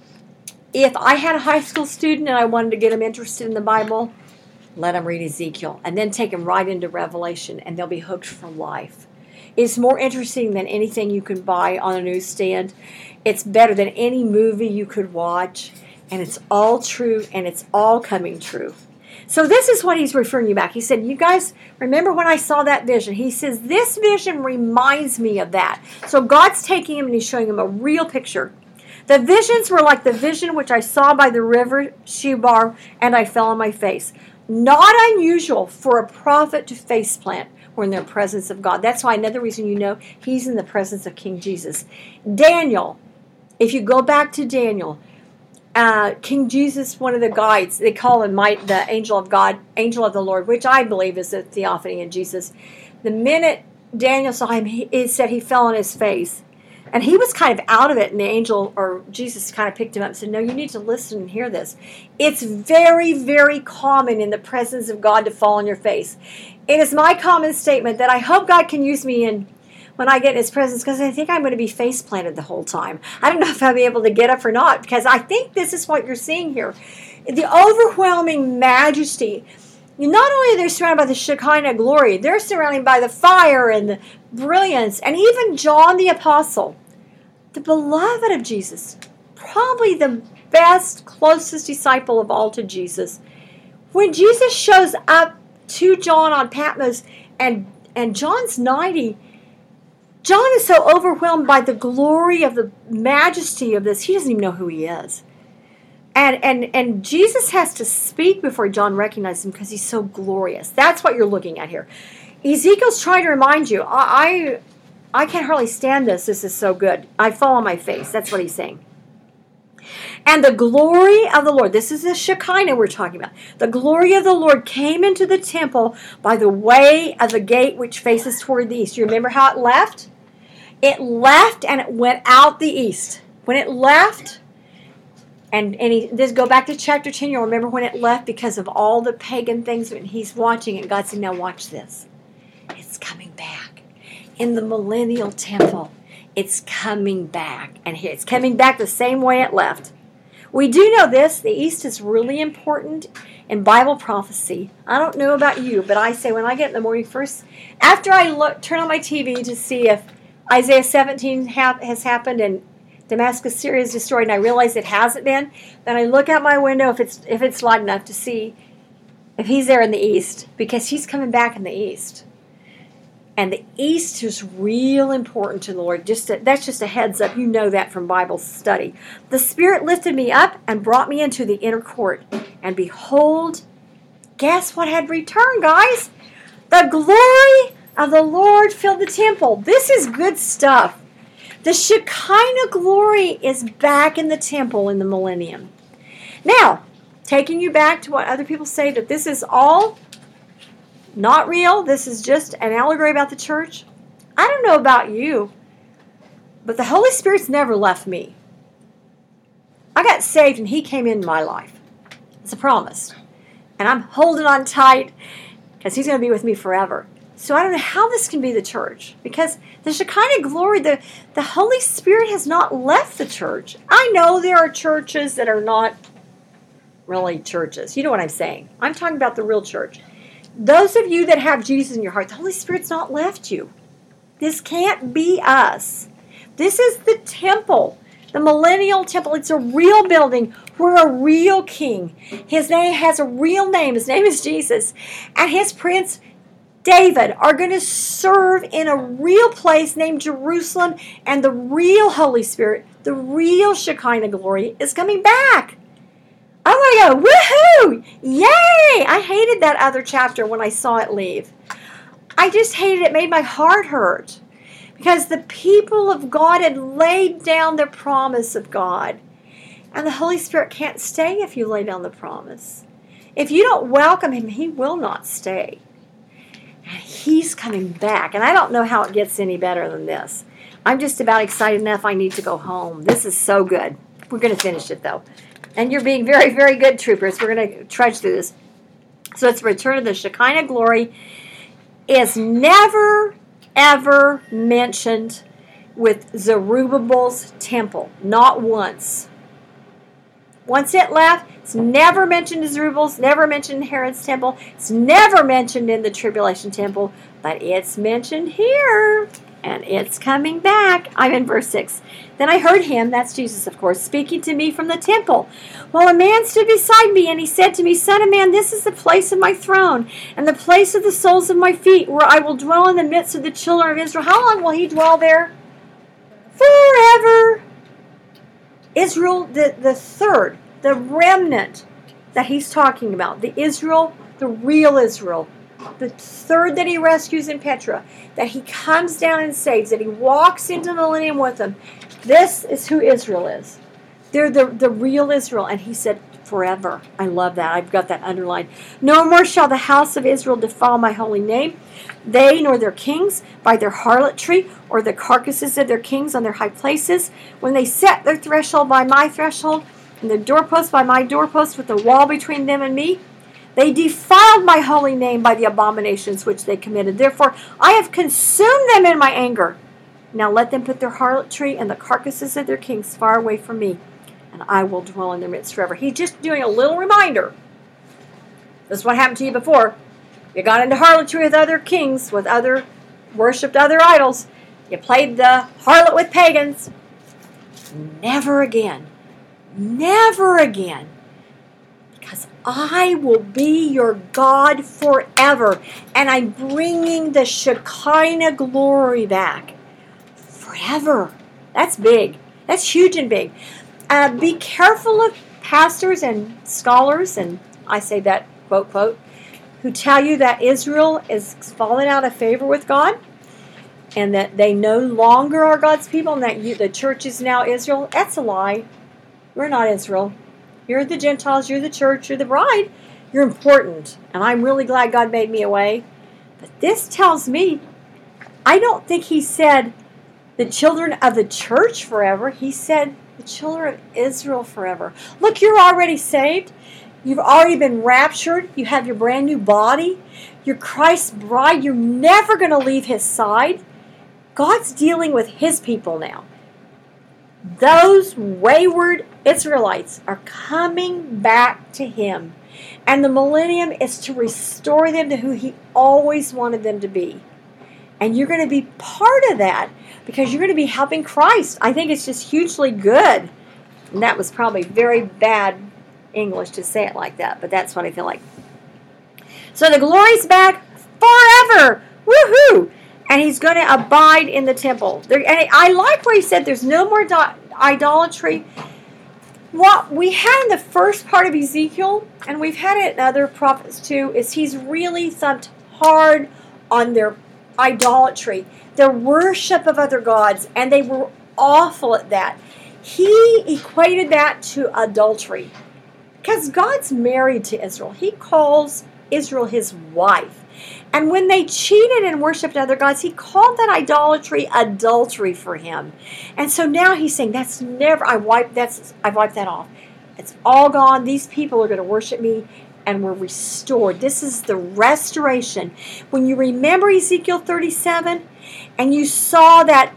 If I had a high school student and I wanted to get them interested in the Bible, let them read Ezekiel and then take them right into Revelation, and they'll be hooked for life. It's more interesting than anything you can buy on a newsstand. It's better than any movie you could watch, and it's all true, and it's all coming true. So this is what he's referring you back. He said, you guys, remember when I saw that vision? He says, this vision reminds me of that. So God's taking him and he's showing him a real picture. The visions were like the vision which I saw by the river Shebar, and I fell on my face. Not unusual for a prophet to faceplant or in the presence of God. That's why another reason you know he's in the presence of King Jesus. Daniel, if you go back to Daniel, uh, King Jesus, one of the guides, they call him my, the angel of God, angel of the Lord, which I believe is a theophany in Jesus. The minute Daniel saw him, he, it said he fell on his face. And he was kind of out of it, and the angel, or Jesus, kind of picked him up and said, no, you need to listen and hear this. It's very, very common in the presence of God to fall on your face. It is my common statement that I hope God can use me in when I get in his presence, because I think I'm going to be face planted the whole time. I don't know if I'll be able to get up or not, because I think this is what you're seeing here. The overwhelming majesty. Not only are they surrounded by the Shekinah glory, they're surrounded by the fire and the brilliance. And even John the Apostle, the beloved of Jesus, probably the best, closest disciple of all to Jesus. When Jesus shows up to John on Patmos, and, and John's ninety, John is so overwhelmed by the glory of the majesty of this, he doesn't even know who he is. And and and Jesus has to speak before John recognizes him because he's so glorious. That's what you're looking at here. Ezekiel's trying to remind you, I, I, I can't hardly stand this. This is so good. I fall on my face. That's what he's saying. And the glory of the Lord, this is the Shekinah we're talking about. The glory of the Lord came into the temple by the way of the gate which faces toward the east. You remember how it left? It left and it went out the east. When it left, and, and he, this go back to chapter ten, you'll remember when it left because of all the pagan things, and he's watching it. God said, now watch this. It's coming back. In the millennial temple, it's coming back. And it's coming back the same way it left. We do know this. The East is really important in Bible prophecy. I don't know about you, but I say when I get in the morning first, after I look, turn on my T V to see if Isaiah seventeen ha- has happened and Damascus, Syria is destroyed, and I realize it hasn't been, then I look out my window if it's if it's light enough to see if he's there in the East, because he's coming back in the East. And the East is real important to the Lord. Just to, that's just a heads up. You know that from Bible study. The Spirit lifted me up and brought me into the inner court. And behold, guess what had returned, guys? The glory of the Lord filled the temple. This is good stuff. The Shekinah glory is back in the temple in the millennium. Now, taking you back to what other people say, that this is all not real, this is just an allegory about the church. I don't know about you, but the Holy Spirit's never left me. I got saved and he came into my life. It's a promise. And I'm holding on tight because he's going to be with me forever. So I don't know how this can be the church, because the Shekinah glory, the, the Holy Spirit has not left the church. I know there are churches that are not really churches. You know what I'm saying. I'm talking about the real church. Those of you that have Jesus in your heart, the Holy Spirit's not left you. This can't be us. This is the temple, the millennial temple. It's a real building. We're a real king. His name has a real name. His name is Jesus. And his prince, David, are going to serve in a real place named Jerusalem. And the real Holy Spirit, the real Shekinah glory, is coming back. I want to go, woohoo! Yay! I hated that other chapter when I saw it leave. I just hated it. It made my heart hurt. Because the people of God had laid down their promise of God. And the Holy Spirit can't stay if you lay down the promise. If you don't welcome him, he will not stay. And he's coming back. And I don't know how it gets any better than this. I'm just about excited enough I need to go home. This is so good. We're going to finish it, though. And you're being very, very good, troopers. We're going to trudge through this. So it's return of the Shekinah glory is never, ever mentioned with Zerubbabel's temple. Not once. Once it left, it's never mentioned in Zerubbabel's, never mentioned in Herod's temple. It's never mentioned in the tribulation temple, but it's mentioned here. And it's coming back. I'm in verse six. Then I heard him, that's Jesus, of course, speaking to me from the temple. While a man stood beside me, and he said to me, Son of man, this is the place of my throne, and the place of the soles of my feet, where I will dwell in the midst of the children of Israel. How long will he dwell there? Forever. Israel, the, the third, the remnant that he's talking about, the Israel, the real Israel, the third that he rescues in Petra, that he comes down and saves, that he walks into the millennium with them. This is who Israel is. They're the, the real Israel. And he said, forever. I love that. I've got that underlined. No more shall the house of Israel defile my holy name, they nor their kings, by their harlotry, or the carcasses of their kings on their high places, when they set their threshold by my threshold, and their doorpost by my doorpost, with the wall between them and me. They defiled my holy name by the abominations which they committed. Therefore, I have consumed them in my anger. Now let them put their harlotry and the carcasses of their kings far away from me, and I will dwell in their midst forever. He's just doing a little reminder. This is what happened to you before. You got into harlotry with other kings, with other, worshipped other idols. You played the harlot with pagans. Never again. Never again. Because I will be your God forever. And I'm bringing the Shekinah glory back. Forever. That's big. That's huge and big. Uh, be careful of pastors and scholars, and I say that quote, quote, who tell you that Israel is falling out of favor with God, and that they no longer are God's people, and that you, the church is now Israel. That's a lie. We're not Israel. You're the Gentiles, you're the church, you're the bride. You're important. And I'm really glad God made me a way. But this tells me, I don't think he said the children of the church forever. He said the children of Israel forever. Look, you're already saved. You've already been raptured. You have your brand new body. You're Christ's bride. You're never going to leave his side. God's dealing with his people now. Those wayward Israelites are coming back to him. And the millennium is to restore them to who he always wanted them to be. And you're going to be part of that because you're going to be helping Christ. I think it's just hugely good. And that was probably very bad English to say it like that, but that's what I feel like. So the glory's back forever. Woohoo! And he's going to abide in the temple. There, and I like where he said there's no more do- idolatry. What we had in the first part of Ezekiel, and we've had it in other prophets too, is he's really thumped hard on their idolatry, their worship of other gods, and they were awful at that. He equated that to adultery. Because God's married to Israel. He calls Israel his wife. And when they cheated and worshipped other gods, he called that idolatry adultery for him. And so now he's saying, that's never, I wiped, that's, I've wiped that off. It's all gone. These people are going to worship me and we're restored. This is the restoration. When you remember Ezekiel thirty-seven and you saw that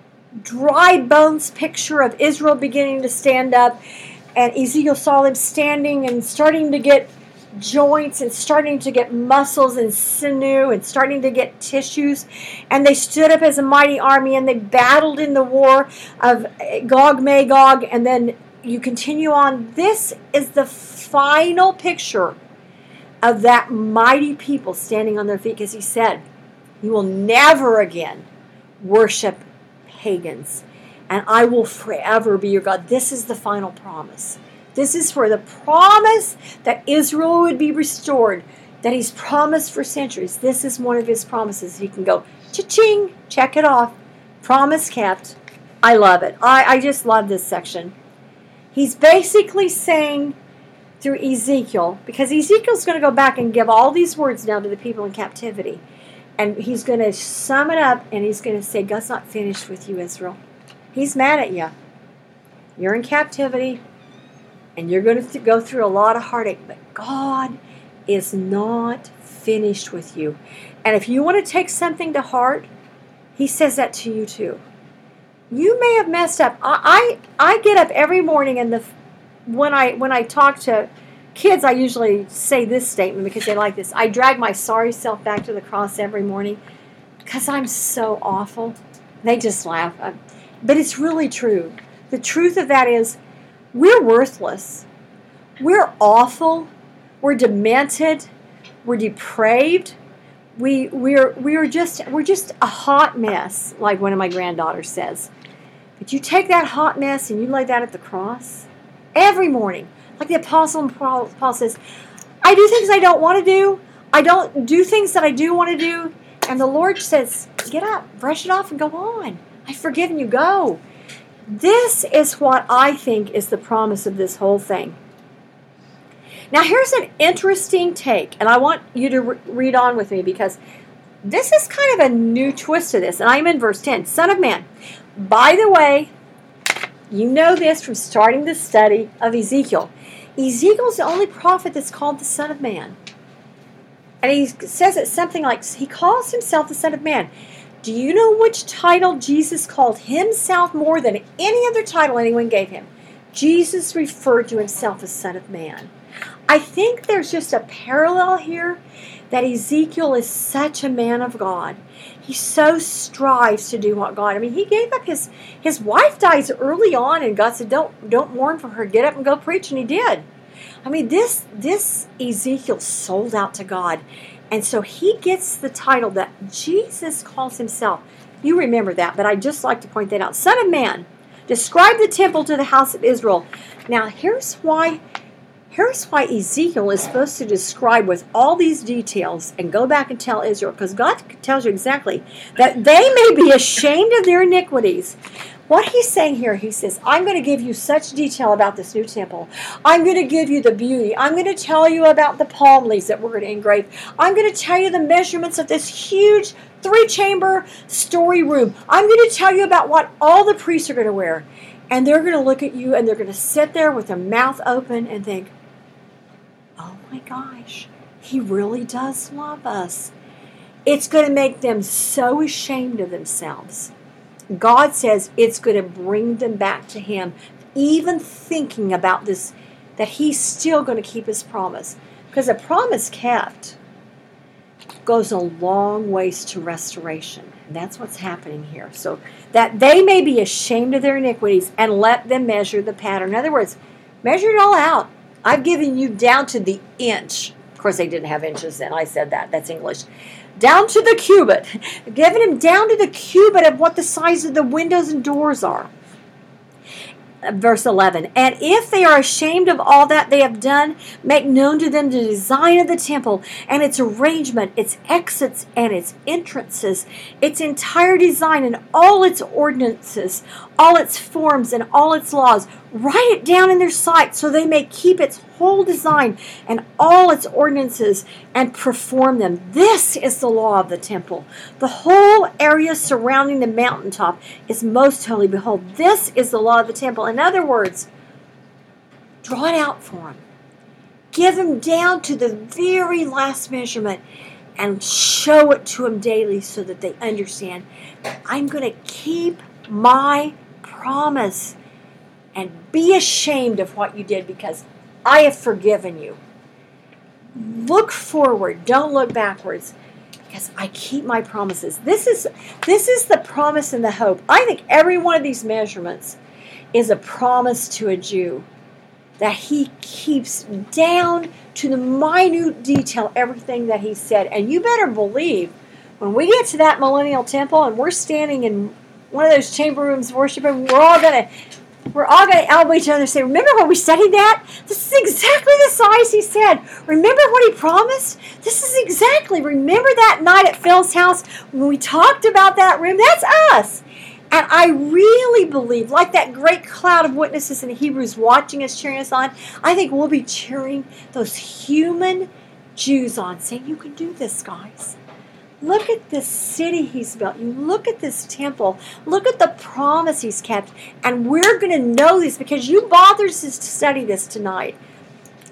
dry bones picture of Israel beginning to stand up, and Ezekiel saw them standing and starting to get joints and starting to get muscles and sinew and starting to get tissues. And they stood up as a mighty army and they battled in the war of Gog Magog. And then you continue on. This is the final picture of that mighty people standing on their feet, because he said, you will never again worship pagans, and I will forever be your God. This is the final promise. This is for the promise that Israel would be restored, that he's promised for centuries. This is one of his promises. He can go, cha-ching, check it off. Promise kept. I love it. I, I just love this section. He's basically saying through Ezekiel, because Ezekiel's going to go back and give all these words now to the people in captivity. And he's going to sum it up, and he's going to say, God's not finished with you, Israel. He's mad at you. You're in captivity, and you're going to th- go through a lot of heartache, but God is not finished with you. And if you want to take something to heart, he says that to you too. You may have messed up. I, I, I get up every morning, and the when I when I talk to kids, I usually say this statement because they like this. I drag my sorry self back to the cross every morning because I'm so awful. They just laugh. But it's really true. The truth of that is we're worthless. We're awful. We're demented. We're depraved. We we're we're just we're just a hot mess, like one of my granddaughters says. But you take that hot mess and you lay that at the cross every morning. Like the Apostle Paul, Paul says, I do things I don't want to do. I don't do things that I do want to do. And the Lord says, get up, brush it off, and go on. I've forgiven you. Go. This is what I think is the promise of this whole thing. Now, here's an interesting take, and I want you to re- read on with me because this is kind of a new twist to this. And I'm in verse ten. Son of man. By the way, you know this from starting the study of Ezekiel. Ezekiel's the only prophet that's called the Son of Man. And he says it something like, he calls himself the Son of Man. Do you know which title Jesus called himself more than any other title anyone gave him? Jesus referred to himself as Son of Man. I think there's just a parallel here that Ezekiel is such a man of God. He so strives to do what God. I mean, he gave up his his wife dies early on, and God said, "Don't don't mourn for her. Get up and go preach," and he did. I mean, this this Ezekiel sold out to God, and so he gets the title that Jesus calls himself. You remember that, but I'd just like to point that out. Son of man, describe the temple to the house of Israel. Now, here's why. Here's why Ezekiel is supposed to describe with all these details and go back and tell Israel, because God tells you exactly that they may be ashamed of their iniquities. What he's saying here, he says, I'm going to give you such detail about this new temple. I'm going to give you the beauty. I'm going to tell you about the palm leaves that we're going to engrave. I'm going to tell you the measurements of this huge three-chamber story room. I'm going to tell you about what all the priests are going to wear. And they're going to look at you and they're going to sit there with their mouth open and think, oh my gosh, he really does love us. It's going to make them so ashamed of themselves. God says it's going to bring them back to him, even thinking about this, that he's still going to keep his promise. Because a promise kept goes a long ways to restoration. And that's what's happening here. So that they may be ashamed of their iniquities and let them measure the pattern. In other words, measure it all out. I've given you down to the inch. Of course, they didn't have inches then. I said that. That's English. Down to the cubit. I've given him down to the cubit of what the size of the windows and doors are. Verse eleven, and if they are ashamed of all that they have done, make known to them the design of the temple and its arrangement, its exits and its entrances, its entire design and all its ordinances, all its forms and all its laws. Write it down in their sight so they may keep its whole design and all its ordinances and perform them. This is the law of the temple. The whole area surrounding the mountaintop is most holy. Behold, this is the law of the temple. In other words, draw it out for them. Give them down to the very last measurement and show it to them daily so that they understand, I'm going to keep my promise and be ashamed of what you did because I have forgiven you. Look forward. Don't look backwards because I keep my promises. This is, this is the promise and the hope. I think every one of these measurements is a promise to a Jew that he keeps down to the minute detail everything that he said. And you better believe when we get to that millennial temple and we're standing in one of those chamber rooms worshiping, we're all going to We're all going to elbow each other and say, remember when we studied that? This is exactly the size he said. Remember what he promised? This is exactly. Remember that night at Phil's house when we talked about that room? That's us. And I really believe, like that great cloud of witnesses in Hebrews watching us, cheering us on, I think we'll be cheering those human Jews on, saying, you can do this, guys. Look at this city he's built. You look at this temple. Look at the promise he's kept. And we're going to know this because you bothered us to study this tonight.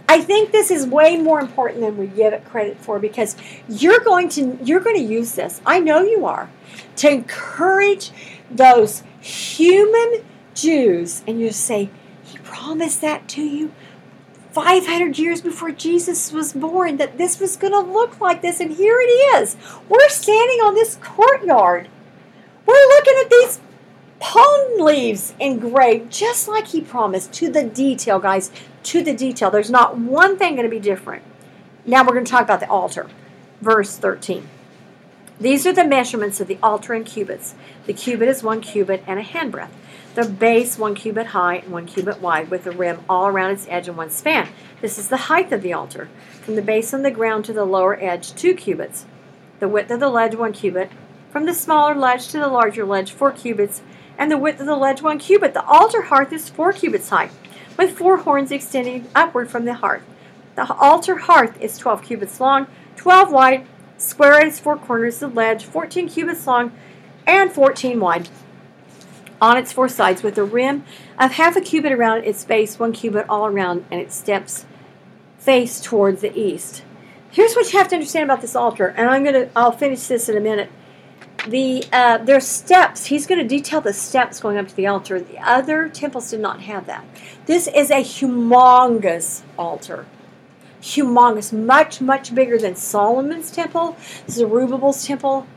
I think this is way more important than we give it credit for, because you're going to you're going to use this. I know you are, to encourage those human Jews, and you say, He promised that to you five hundred years before Jesus was born, that this was going to look like this, and here it is. We're standing on this courtyard. We're looking at these palm leaves engraved, just like He promised, to the detail, guys, to the detail. There's not one thing going to be different. Now we're going to talk about the altar. Verse thirteen. These are the measurements of the altar in cubits. The cubit is one cubit and a handbreadth. The base one cubit high and one cubit wide, with a rim all around its edge and one span. This is the height of the altar. From the base on the ground to the lower edge, two cubits. The width of the ledge, one cubit. From the smaller ledge to the larger ledge, four cubits. And the width of the ledge, one cubit. The altar hearth is four cubits high, with four horns extending upward from the hearth. The altar hearth is twelve cubits long, twelve wide, square at its four corners. The ledge, fourteen cubits long and fourteen wide on its four sides, with a rim of half a cubit around its base, one cubit all around, and its steps face towards the east. Here's what you have to understand about this altar, and I'm gonna I'll finish this in a minute. The uh, there's steps. He's going to detail the steps going up to the altar. The other temples did not have that. This is a humongous altar. Humongous. Much, much bigger than Solomon's temple, Zerubbabel's temple,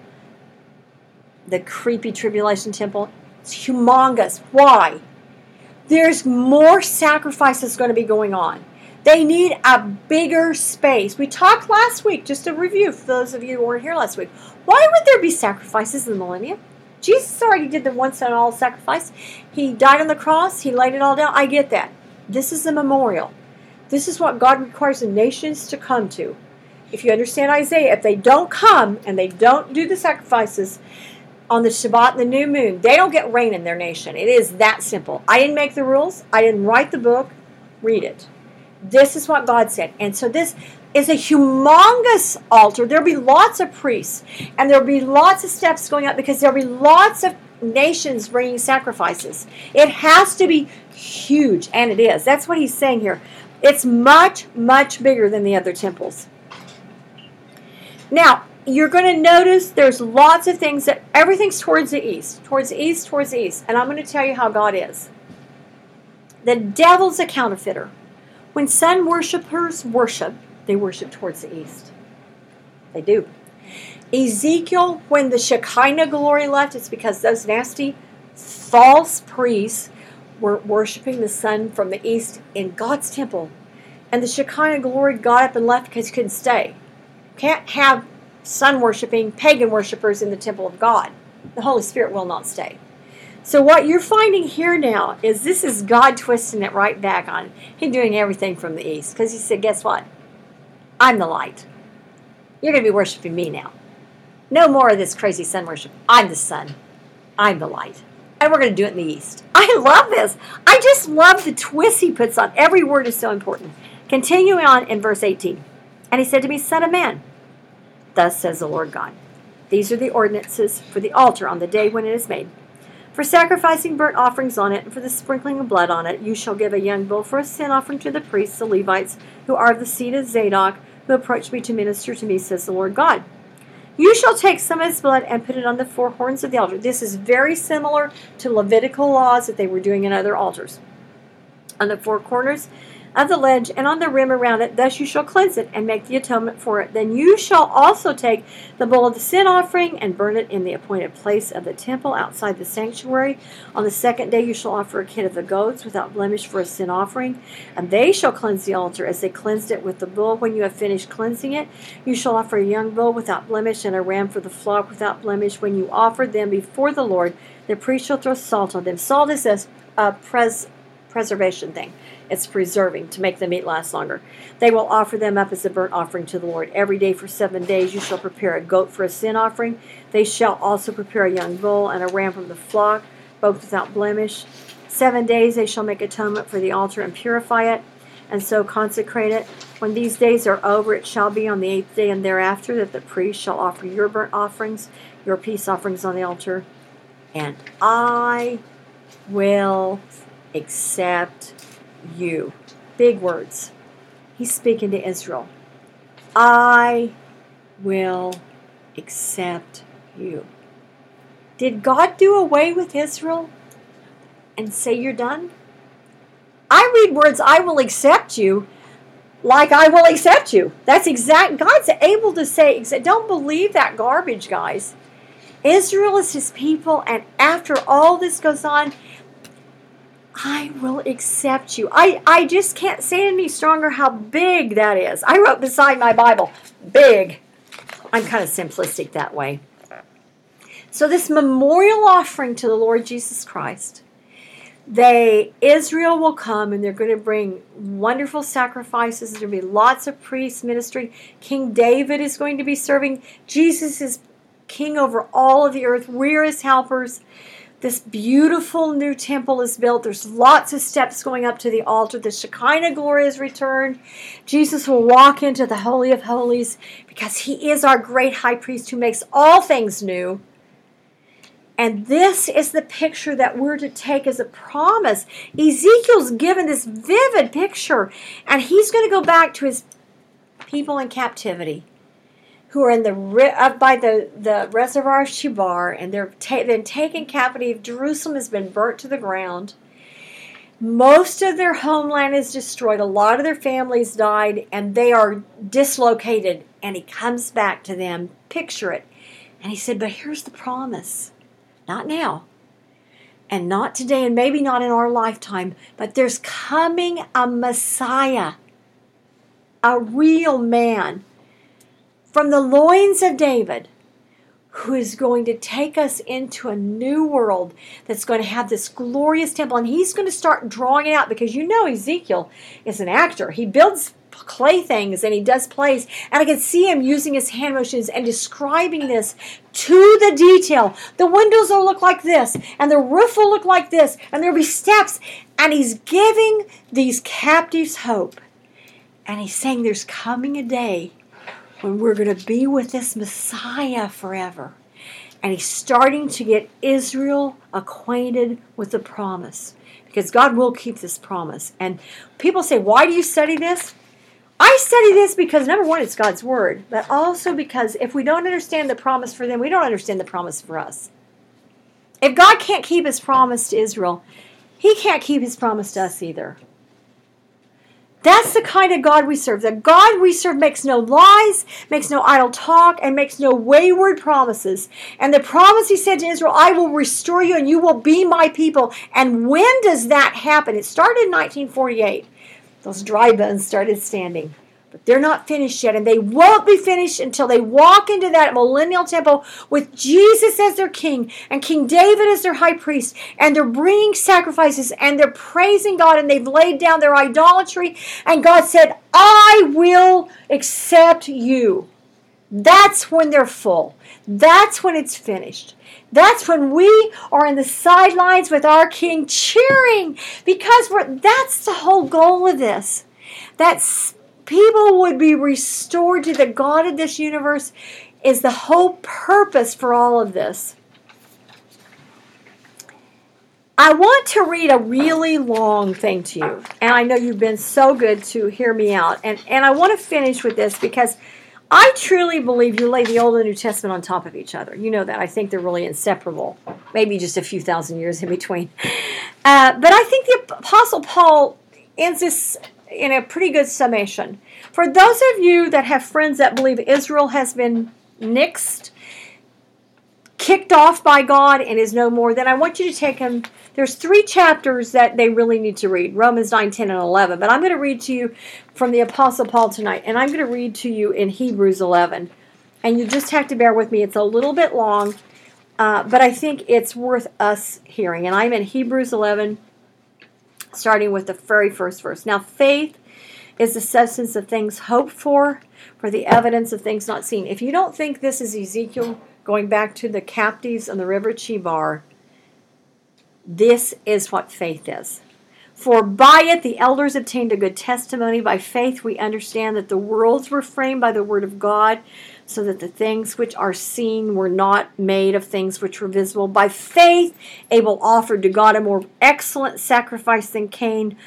the creepy tribulation temple. It's humongous. Why? There's more sacrifices going to be going on. They need a bigger space. We talked last week, just a review for those of you who weren't here last week. Why would there be sacrifices in the millennium? Jesus already did the once and all sacrifice. He died on the cross. He laid it all down. I get that. This is a memorial. This is what God requires the nations to come to. If you understand Isaiah, if they don't come and they don't do the sacrifices on the Shabbat and the new moon, they don't get rain in their nation. It is that simple. I didn't make the rules. I didn't write the book. Read it. This is what God said. And so this is a humongous altar. There'll be lots of priests, and there'll be lots of steps going up, because there'll be lots of nations bringing sacrifices. It has to be huge, and it is. That's what he's saying here. It's much, much bigger than the other temples. Now, you're going to notice there's lots of things that everything's towards the east, towards the east, towards the east. And I'm going to tell you how God is. The devil's a counterfeiter. When sun worshipers worship, they worship towards the east. They do. Ezekiel, when the Shekinah glory left, it's because those nasty false priests were worshiping the sun from the east in God's temple. And the Shekinah glory got up and left because he couldn't stay. Can't have sun worshiping pagan worshipers in the temple of God. The Holy Spirit will not stay. So what you're finding here now is this is God twisting it right back on. He's doing everything from the east. Because he said, guess what? I'm the light. You're going to be worshiping me now. No more of this crazy sun worship. I'm the sun. I'm the light. And we're going to do it in the east. I love this. I just love the twist he puts on. Every word is so important. Continuing on in verse eighteen. And he said to me, Son of man, thus says the Lord God, these are the ordinances for the altar on the day when it is made. For sacrificing burnt offerings on it, and for the sprinkling of blood on it, you shall give a young bull for a sin offering to the priests, the Levites, who are of the seed of Zadok, who approach me to minister to me, says the Lord God. You shall take some of its blood and put it on the four horns of the altar. This is very similar to Levitical laws that they were doing in other altars. On the four corners of the ledge and on the rim around it, thus you shall cleanse it and make the atonement for it. Then you shall also take the bull of the sin offering and burn it in the appointed place of the temple outside the sanctuary. On the second day you shall offer a kid of the goats without blemish for a sin offering, and they shall cleanse the altar as they cleansed it with the bull. When you have finished cleansing it, you shall offer a young bull without blemish and a ram for the flock without blemish. When you offer them before the Lord, the priest shall throw salt on them. Salt is a, a pres, preservation thing. It's preserving to make the meat last longer. They will offer them up as a burnt offering to the Lord. Every day for seven days you shall prepare a goat for a sin offering. They shall also prepare a young bull and a ram from the flock, both without blemish. Seven days they shall make atonement for the altar and purify it, and so consecrate it. When these days are over, it shall be on the eighth day and thereafter that the priest shall offer your burnt offerings, your peace offerings on the altar, and I will accept you. Big words. He's speaking to Israel. I will accept you. Did God do away with Israel and say you're done? I read words, I will accept you, like I will accept you. That's exact. God's able to say, don't believe that garbage, guys. Israel is his people, and after all this goes on, I will accept you. I, I just can't say any stronger how big that is. I wrote beside my Bible, big. I'm kind of simplistic that way. So this memorial offering to the Lord Jesus Christ, they Israel will come and they're going to bring wonderful sacrifices. There'll be lots of priests ministering. King David is going to be serving. Jesus is king over all of the earth. We're his helpers. This beautiful new temple is built. There's lots of steps going up to the altar. The Shekinah glory is returned. Jesus will walk into the Holy of Holies because he is our great high priest who makes all things new. And this is the picture that we're to take as a promise. Ezekiel's given this vivid picture, and he's going to go back to his people in captivity who are in the up by the, the reservoir of Chebar, and they're ta- been taken captive. Jerusalem has been burnt to the ground. Most of their homeland is destroyed. A lot of their families died, and they are dislocated. And he comes back to them. Picture it. And he said, but here's the promise. Not now, and not today, and maybe not in our lifetime, but there's coming a Messiah, a real man from the loins of David, who is going to take us into a new world that's going to have this glorious temple, and he's going to start drawing it out, because you know Ezekiel is an actor. He builds clay things and he does plays, and I can see him using his hand motions and describing this to the detail. The windows will look like this, and the roof will look like this, and there'll be steps, and he's giving these captives hope, and he's saying there's coming a day when we're going to be with this Messiah forever. And he's starting to get Israel acquainted with the promise, because God will keep this promise. And people say, why do you study this? I study this because, number one, it's God's word, but also because if we don't understand the promise for them, we don't understand the promise for us. If God can't keep his promise to Israel, he can't keep his promise to us either. That's the kind of God we serve. The God we serve makes no lies, makes no idle talk, and makes no wayward promises. And the promise he said to Israel, I will restore you and you will be my people. And when does that happen? It started in nineteen forty-eight. Those dry bones started standing. But they're not finished yet, and they won't be finished until they walk into that millennial temple with Jesus as their king and King David as their high priest, and they're bringing sacrifices, and they're praising God, and they've laid down their idolatry, and God said, I will accept you. That's when they're full. That's when it's finished. That's when we are in the sidelines with our king cheering, because we're, that's the whole goal of this. That's people would be restored to the God of this universe is the whole purpose for all of this. I want to read a really long thing to you, and I know you've been so good to hear me out, and, and I want to finish with this because I truly believe you lay the Old and New Testament on top of each other. You know that. I think they're really inseparable, maybe just a few thousand years in between. Uh, but I think the Apostle Paul ends this in a pretty good summation. For those of you that have friends that believe Israel has been nixed, kicked off by God, and is no more, then I want you to take them. There's three chapters that they really need to read, Romans nine, ten, and eleven. But I'm going to read to you from the Apostle Paul tonight, and I'm going to read to you in Hebrews eleven. And you just have to bear with me. It's a little bit long, uh, but I think it's worth us hearing. And I'm in Hebrews eleven, starting with the very first verse. Now, faith is the substance of things hoped for, for the evidence of things not seen. If you don't think this is Ezekiel going back to the captives on the river Chebar, this is what faith is. For by it the elders obtained a good testimony. By faith we understand that the worlds were framed by the word of God, so that the things which are seen were not made of things which were visible. By faith Abel offered to God a more excellent sacrifice than Cain,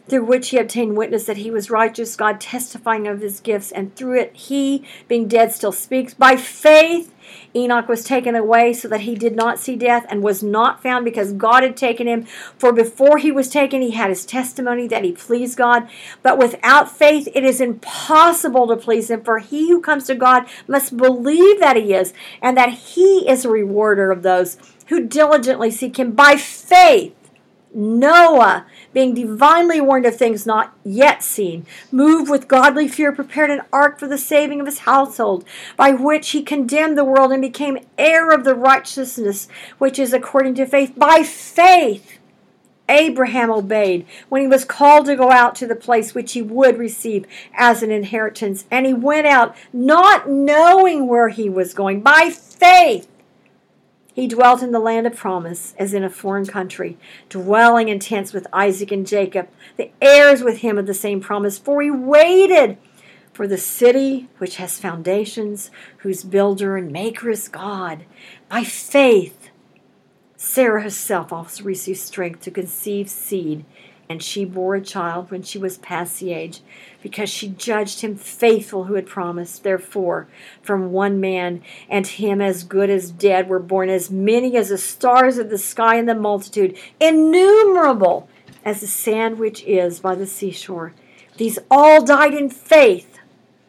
through which he obtained witness that he was righteous, God testifying of his gifts, and through it he, being dead, still speaks. By faith Enoch was taken away so that he did not see death, and was not found because God had taken him. For before he was taken, he had his testimony that he pleased God. But without faith it is impossible to please him. For he who comes to God must believe that he is, and that he is a rewarder of those who diligently seek him. By faith Noah, being divinely warned of things not yet seen, moved with godly fear, prepared an ark for the saving of his household, by which he condemned the world and became heir of the righteousness which is according to faith. By faith Abraham obeyed when he was called to go out to the place which he would receive as an inheritance, and he went out not knowing where he was going. By faith he dwelt in the land of promise, as in a foreign country, dwelling in tents with Isaac and Jacob, the heirs with him of the same promise. For he waited for the city which has foundations, whose builder and maker is God. By faith Sarah herself also received strength to conceive seed, and she bore a child when she was past the age, because she judged him faithful who had promised. Therefore, from one man, and him as good as dead, were born as many as the stars of the sky in the multitude, innumerable as the sand which is by the seashore. These all died in faith,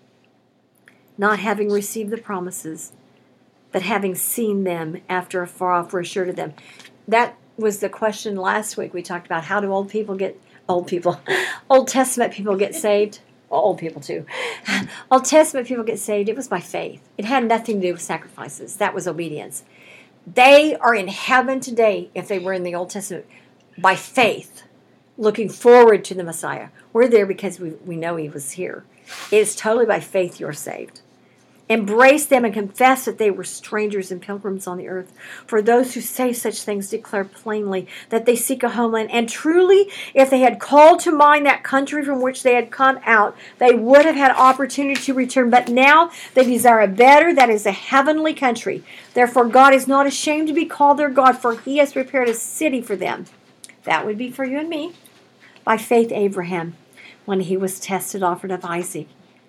not having received the promises, but having seen them after afar off, were assured of them. That was the question last week. We talked about, how do old people get, old people, Old Testament people get saved? Well, old people too. Old Testament people get saved. It was by faith. It had nothing to do with sacrifices. That was obedience. They are in heaven today, if they were in the Old Testament, by faith, looking forward to the Messiah. We're there because we, we know he was here. It is totally by faith you're saved. Embrace them and confess that they were strangers and pilgrims on the earth. For those who say such things declare plainly that they seek a homeland. And truly, if they had called to mind that country from which they had come out, they would have had opportunity to return. But now they desire a better, that is a heavenly country. Therefore God is not ashamed to be called their God, for he has prepared a city for them. That would be for you and me. By faith Abraham, when he was tested, offered up Isaac.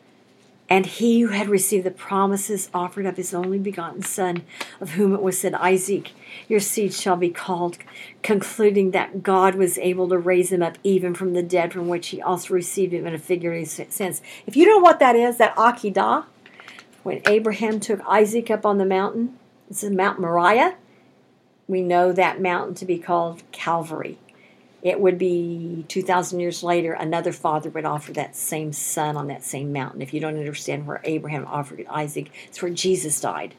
And he who had received the promises offered up his only begotten son, of whom it was said, Isaac, your seed shall be called, concluding that God was able to raise him up even from the dead, from which he also received him in a figurative sense. If you don't know what that is, that Akedah, when Abraham took Isaac up on the mountain, this is Mount Moriah, we know that mountain to be called Calvary. It would be two thousand years later, another father would offer that same son on that same mountain. If you don't understand where Abraham offered Isaac, it's where Jesus died.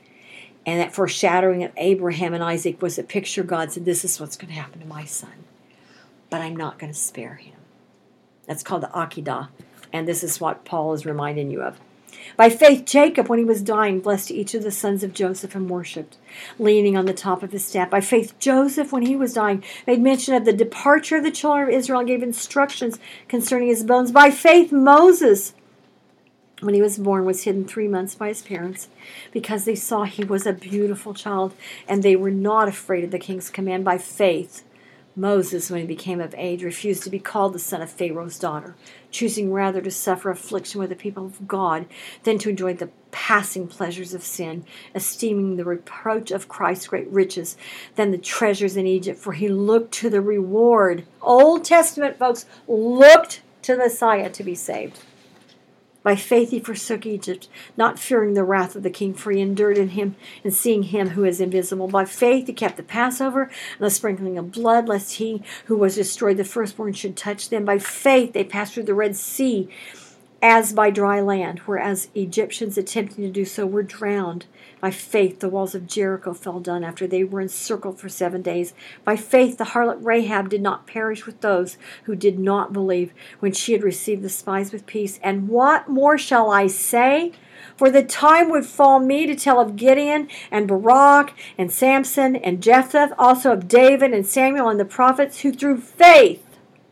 And that foreshadowing of Abraham and Isaac was a picture. God said, this is what's going to happen to my son, but I'm not going to spare him. That's called the Akedah. And this is what Paul is reminding you of. By faith, Jacob, when he was dying, blessed each of the sons of Joseph and worshipped, leaning on the top of his staff. By faith, Joseph, when he was dying, made mention of the departure of the children of Israel and gave instructions concerning his bones. By faith, Moses, when he was born, was hidden three months by his parents, because they saw he was a beautiful child, and they were not afraid of the king's command. By faith, Moses, when he became of age, refused to be called the son of Pharaoh's daughter, choosing rather to suffer affliction with the people of God than to enjoy the passing pleasures of sin, esteeming the reproach of Christ's great riches than the treasures in Egypt, for he looked to the reward. Old Testament folks looked to the Messiah to be saved. By faith he forsook Egypt, not fearing the wrath of the king, for he endured in him and seeing him who is invisible. By faith he kept the Passover and the sprinkling of blood, lest he who was destroyed, the firstborn, should touch them. By faith they passed through the Red Sea as by dry land, whereas Egyptians attempting to do so were drowned. By faith the walls of Jericho fell down after they were encircled for seven days. By faith the harlot Rahab did not perish with those who did not believe, when she had received the spies with peace. And what more shall I say? For the time would fall me to tell of Gideon and Barak and Samson and Jephthah, also of David and Samuel and the prophets, who through faith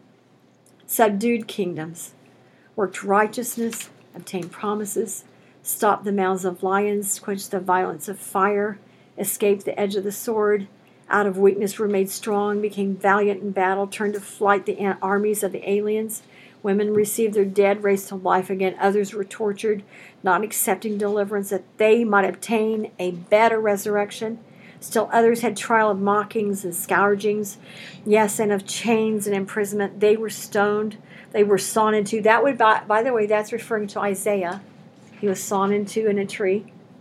subdued kingdoms, worked righteousness, obtained promises, stopped the mouths of lions, quenched the violence of fire, escaped the edge of the sword, out of weakness were made strong, became valiant in battle, turned to flight the armies of the aliens. Women received their dead raised to life again. Others were tortured, not accepting deliverance that they might obtain a better resurrection. Still others had trial of mockings and scourgings, yes, and of chains and imprisonment. They were stoned. They were sawn into. That would, by, by the way, that's referring to Isaiah. He was sawn into in a tree.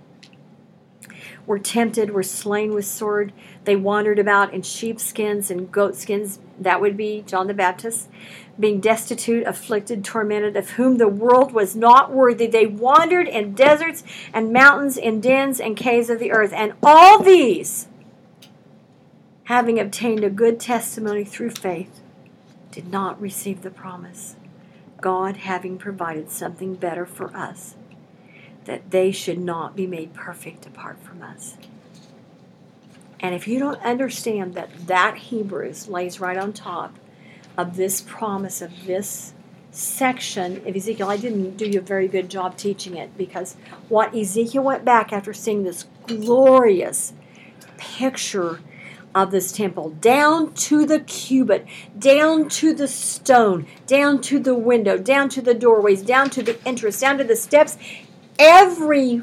Were tempted, were slain with sword. They wandered about in sheepskins and goatskins. That would be John the Baptist. Being destitute, afflicted, tormented, of whom the world was not worthy. They wandered in deserts and mountains, in dens and caves of the earth. And all these, having obtained a good testimony through faith, did not receive the promise. God having provided something better for us, that they should not be made perfect apart from us. And if you don't understand that that Hebrews lays right on top of this promise of this section of Ezekiel, I didn't do you a very good job teaching it, because what Ezekiel went back after seeing this glorious picture of this temple, down to the cubit, down to the stone, down to the window, down to the doorways, down to the entrance, down to the steps, every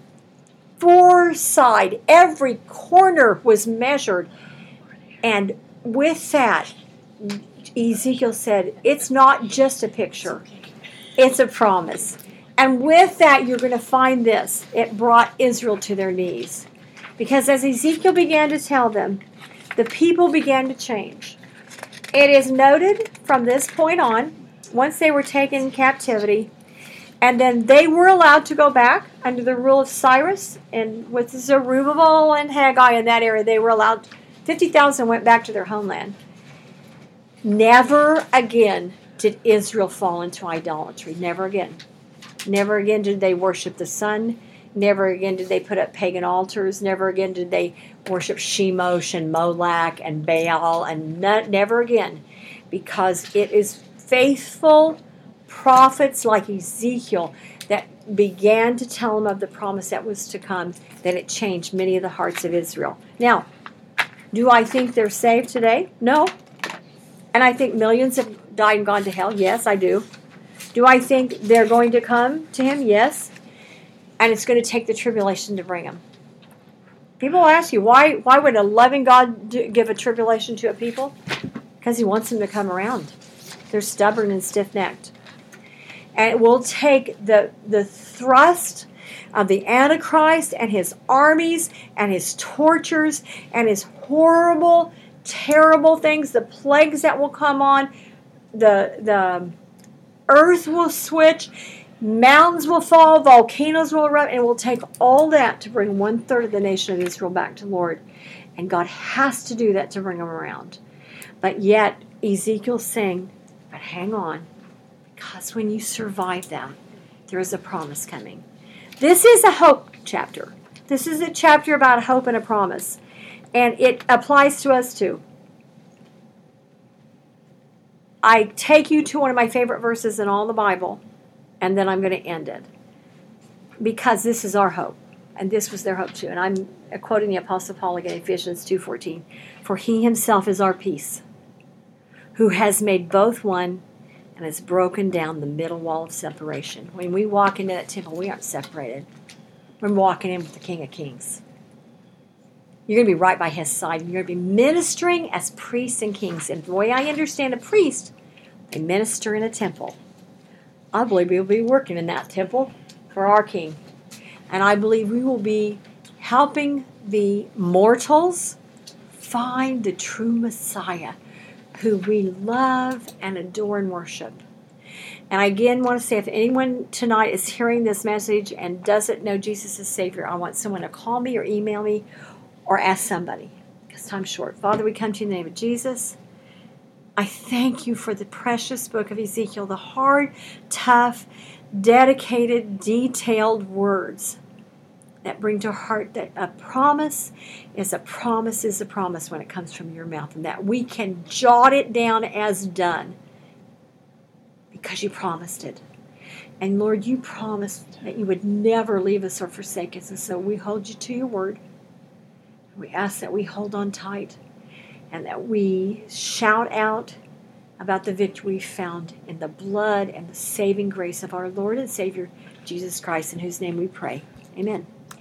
four side, every corner was measured. And with that, Ezekiel said, it's not just a picture, it's a promise. And with that, you're going to find this. It brought Israel to their knees. Because as Ezekiel began to tell them, the people began to change. It is noted from this point on, once they were taken in captivity, and then they were allowed to go back under the rule of Cyrus, and with Zerubbabel and Haggai in that area, they were allowed, fifty thousand went back to their homeland. Never again did Israel fall into idolatry. Never again. Never again did they worship the sun. Never again did they put up pagan altars. Never again did they worship Shemosh and Molech and Baal. And no, never again. Because it is faithful prophets like Ezekiel that began to tell them of the promise that was to come, that it changed many of the hearts of Israel. Now, do I think they're saved today? No. And I think millions have died and gone to hell? Yes, I do. Do I think they're going to come to him? Yes. And it's going to take the tribulation to bring them. People ask you, why why would a loving God do, give a tribulation to a people? Because he wants them to come around. They're stubborn and stiff-necked. And it will take the, the thrust of the Antichrist and his armies and his tortures and his horrible, terrible things, the plagues that will come on, the the earth will switch, mountains will fall, volcanoes will erupt, and it will take all that to bring one-third of the nation of Israel back to the Lord. And God has to do that to bring them around. But yet, Ezekiel's saying, but hang on, because when you survive them, there is a promise coming. This is a hope chapter. This is a chapter about hope and a promise. And it applies to us too. I take you to one of my favorite verses in all the Bible, and then I'm going to end it. Because this is our hope. And this was their hope too. And I'm quoting the Apostle Paul again, Ephesians two fourteen. For he himself is our peace, who has made both one and has broken down the middle wall of separation. When we walk into that temple, we aren't separated. We're walking in with the King of Kings. You're going to be right by his side. You're going to be ministering as priests and kings. And the way I understand a priest, they minister in a temple. I believe we will be working in that temple for our King. And I believe we will be helping the mortals find the true Messiah who we love and adore and worship. And I again want to say, if anyone tonight is hearing this message and doesn't know Jesus as Savior, I want someone to call me or email me or ask somebody, because time's short. Father, we come to you in the name of Jesus. I thank you for the precious book of Ezekiel, the hard, tough, dedicated, detailed words that bring to our heart that a promise is a promise is a promise when it comes from your mouth, and that we can jot it down as done because you promised it. And Lord, you promised that you would never leave us or forsake us, and so we hold you to your word. We ask that we hold on tight and that we shout out about the victory found in the blood and the saving grace of our Lord and Savior, Jesus Christ, in whose name we pray. Amen.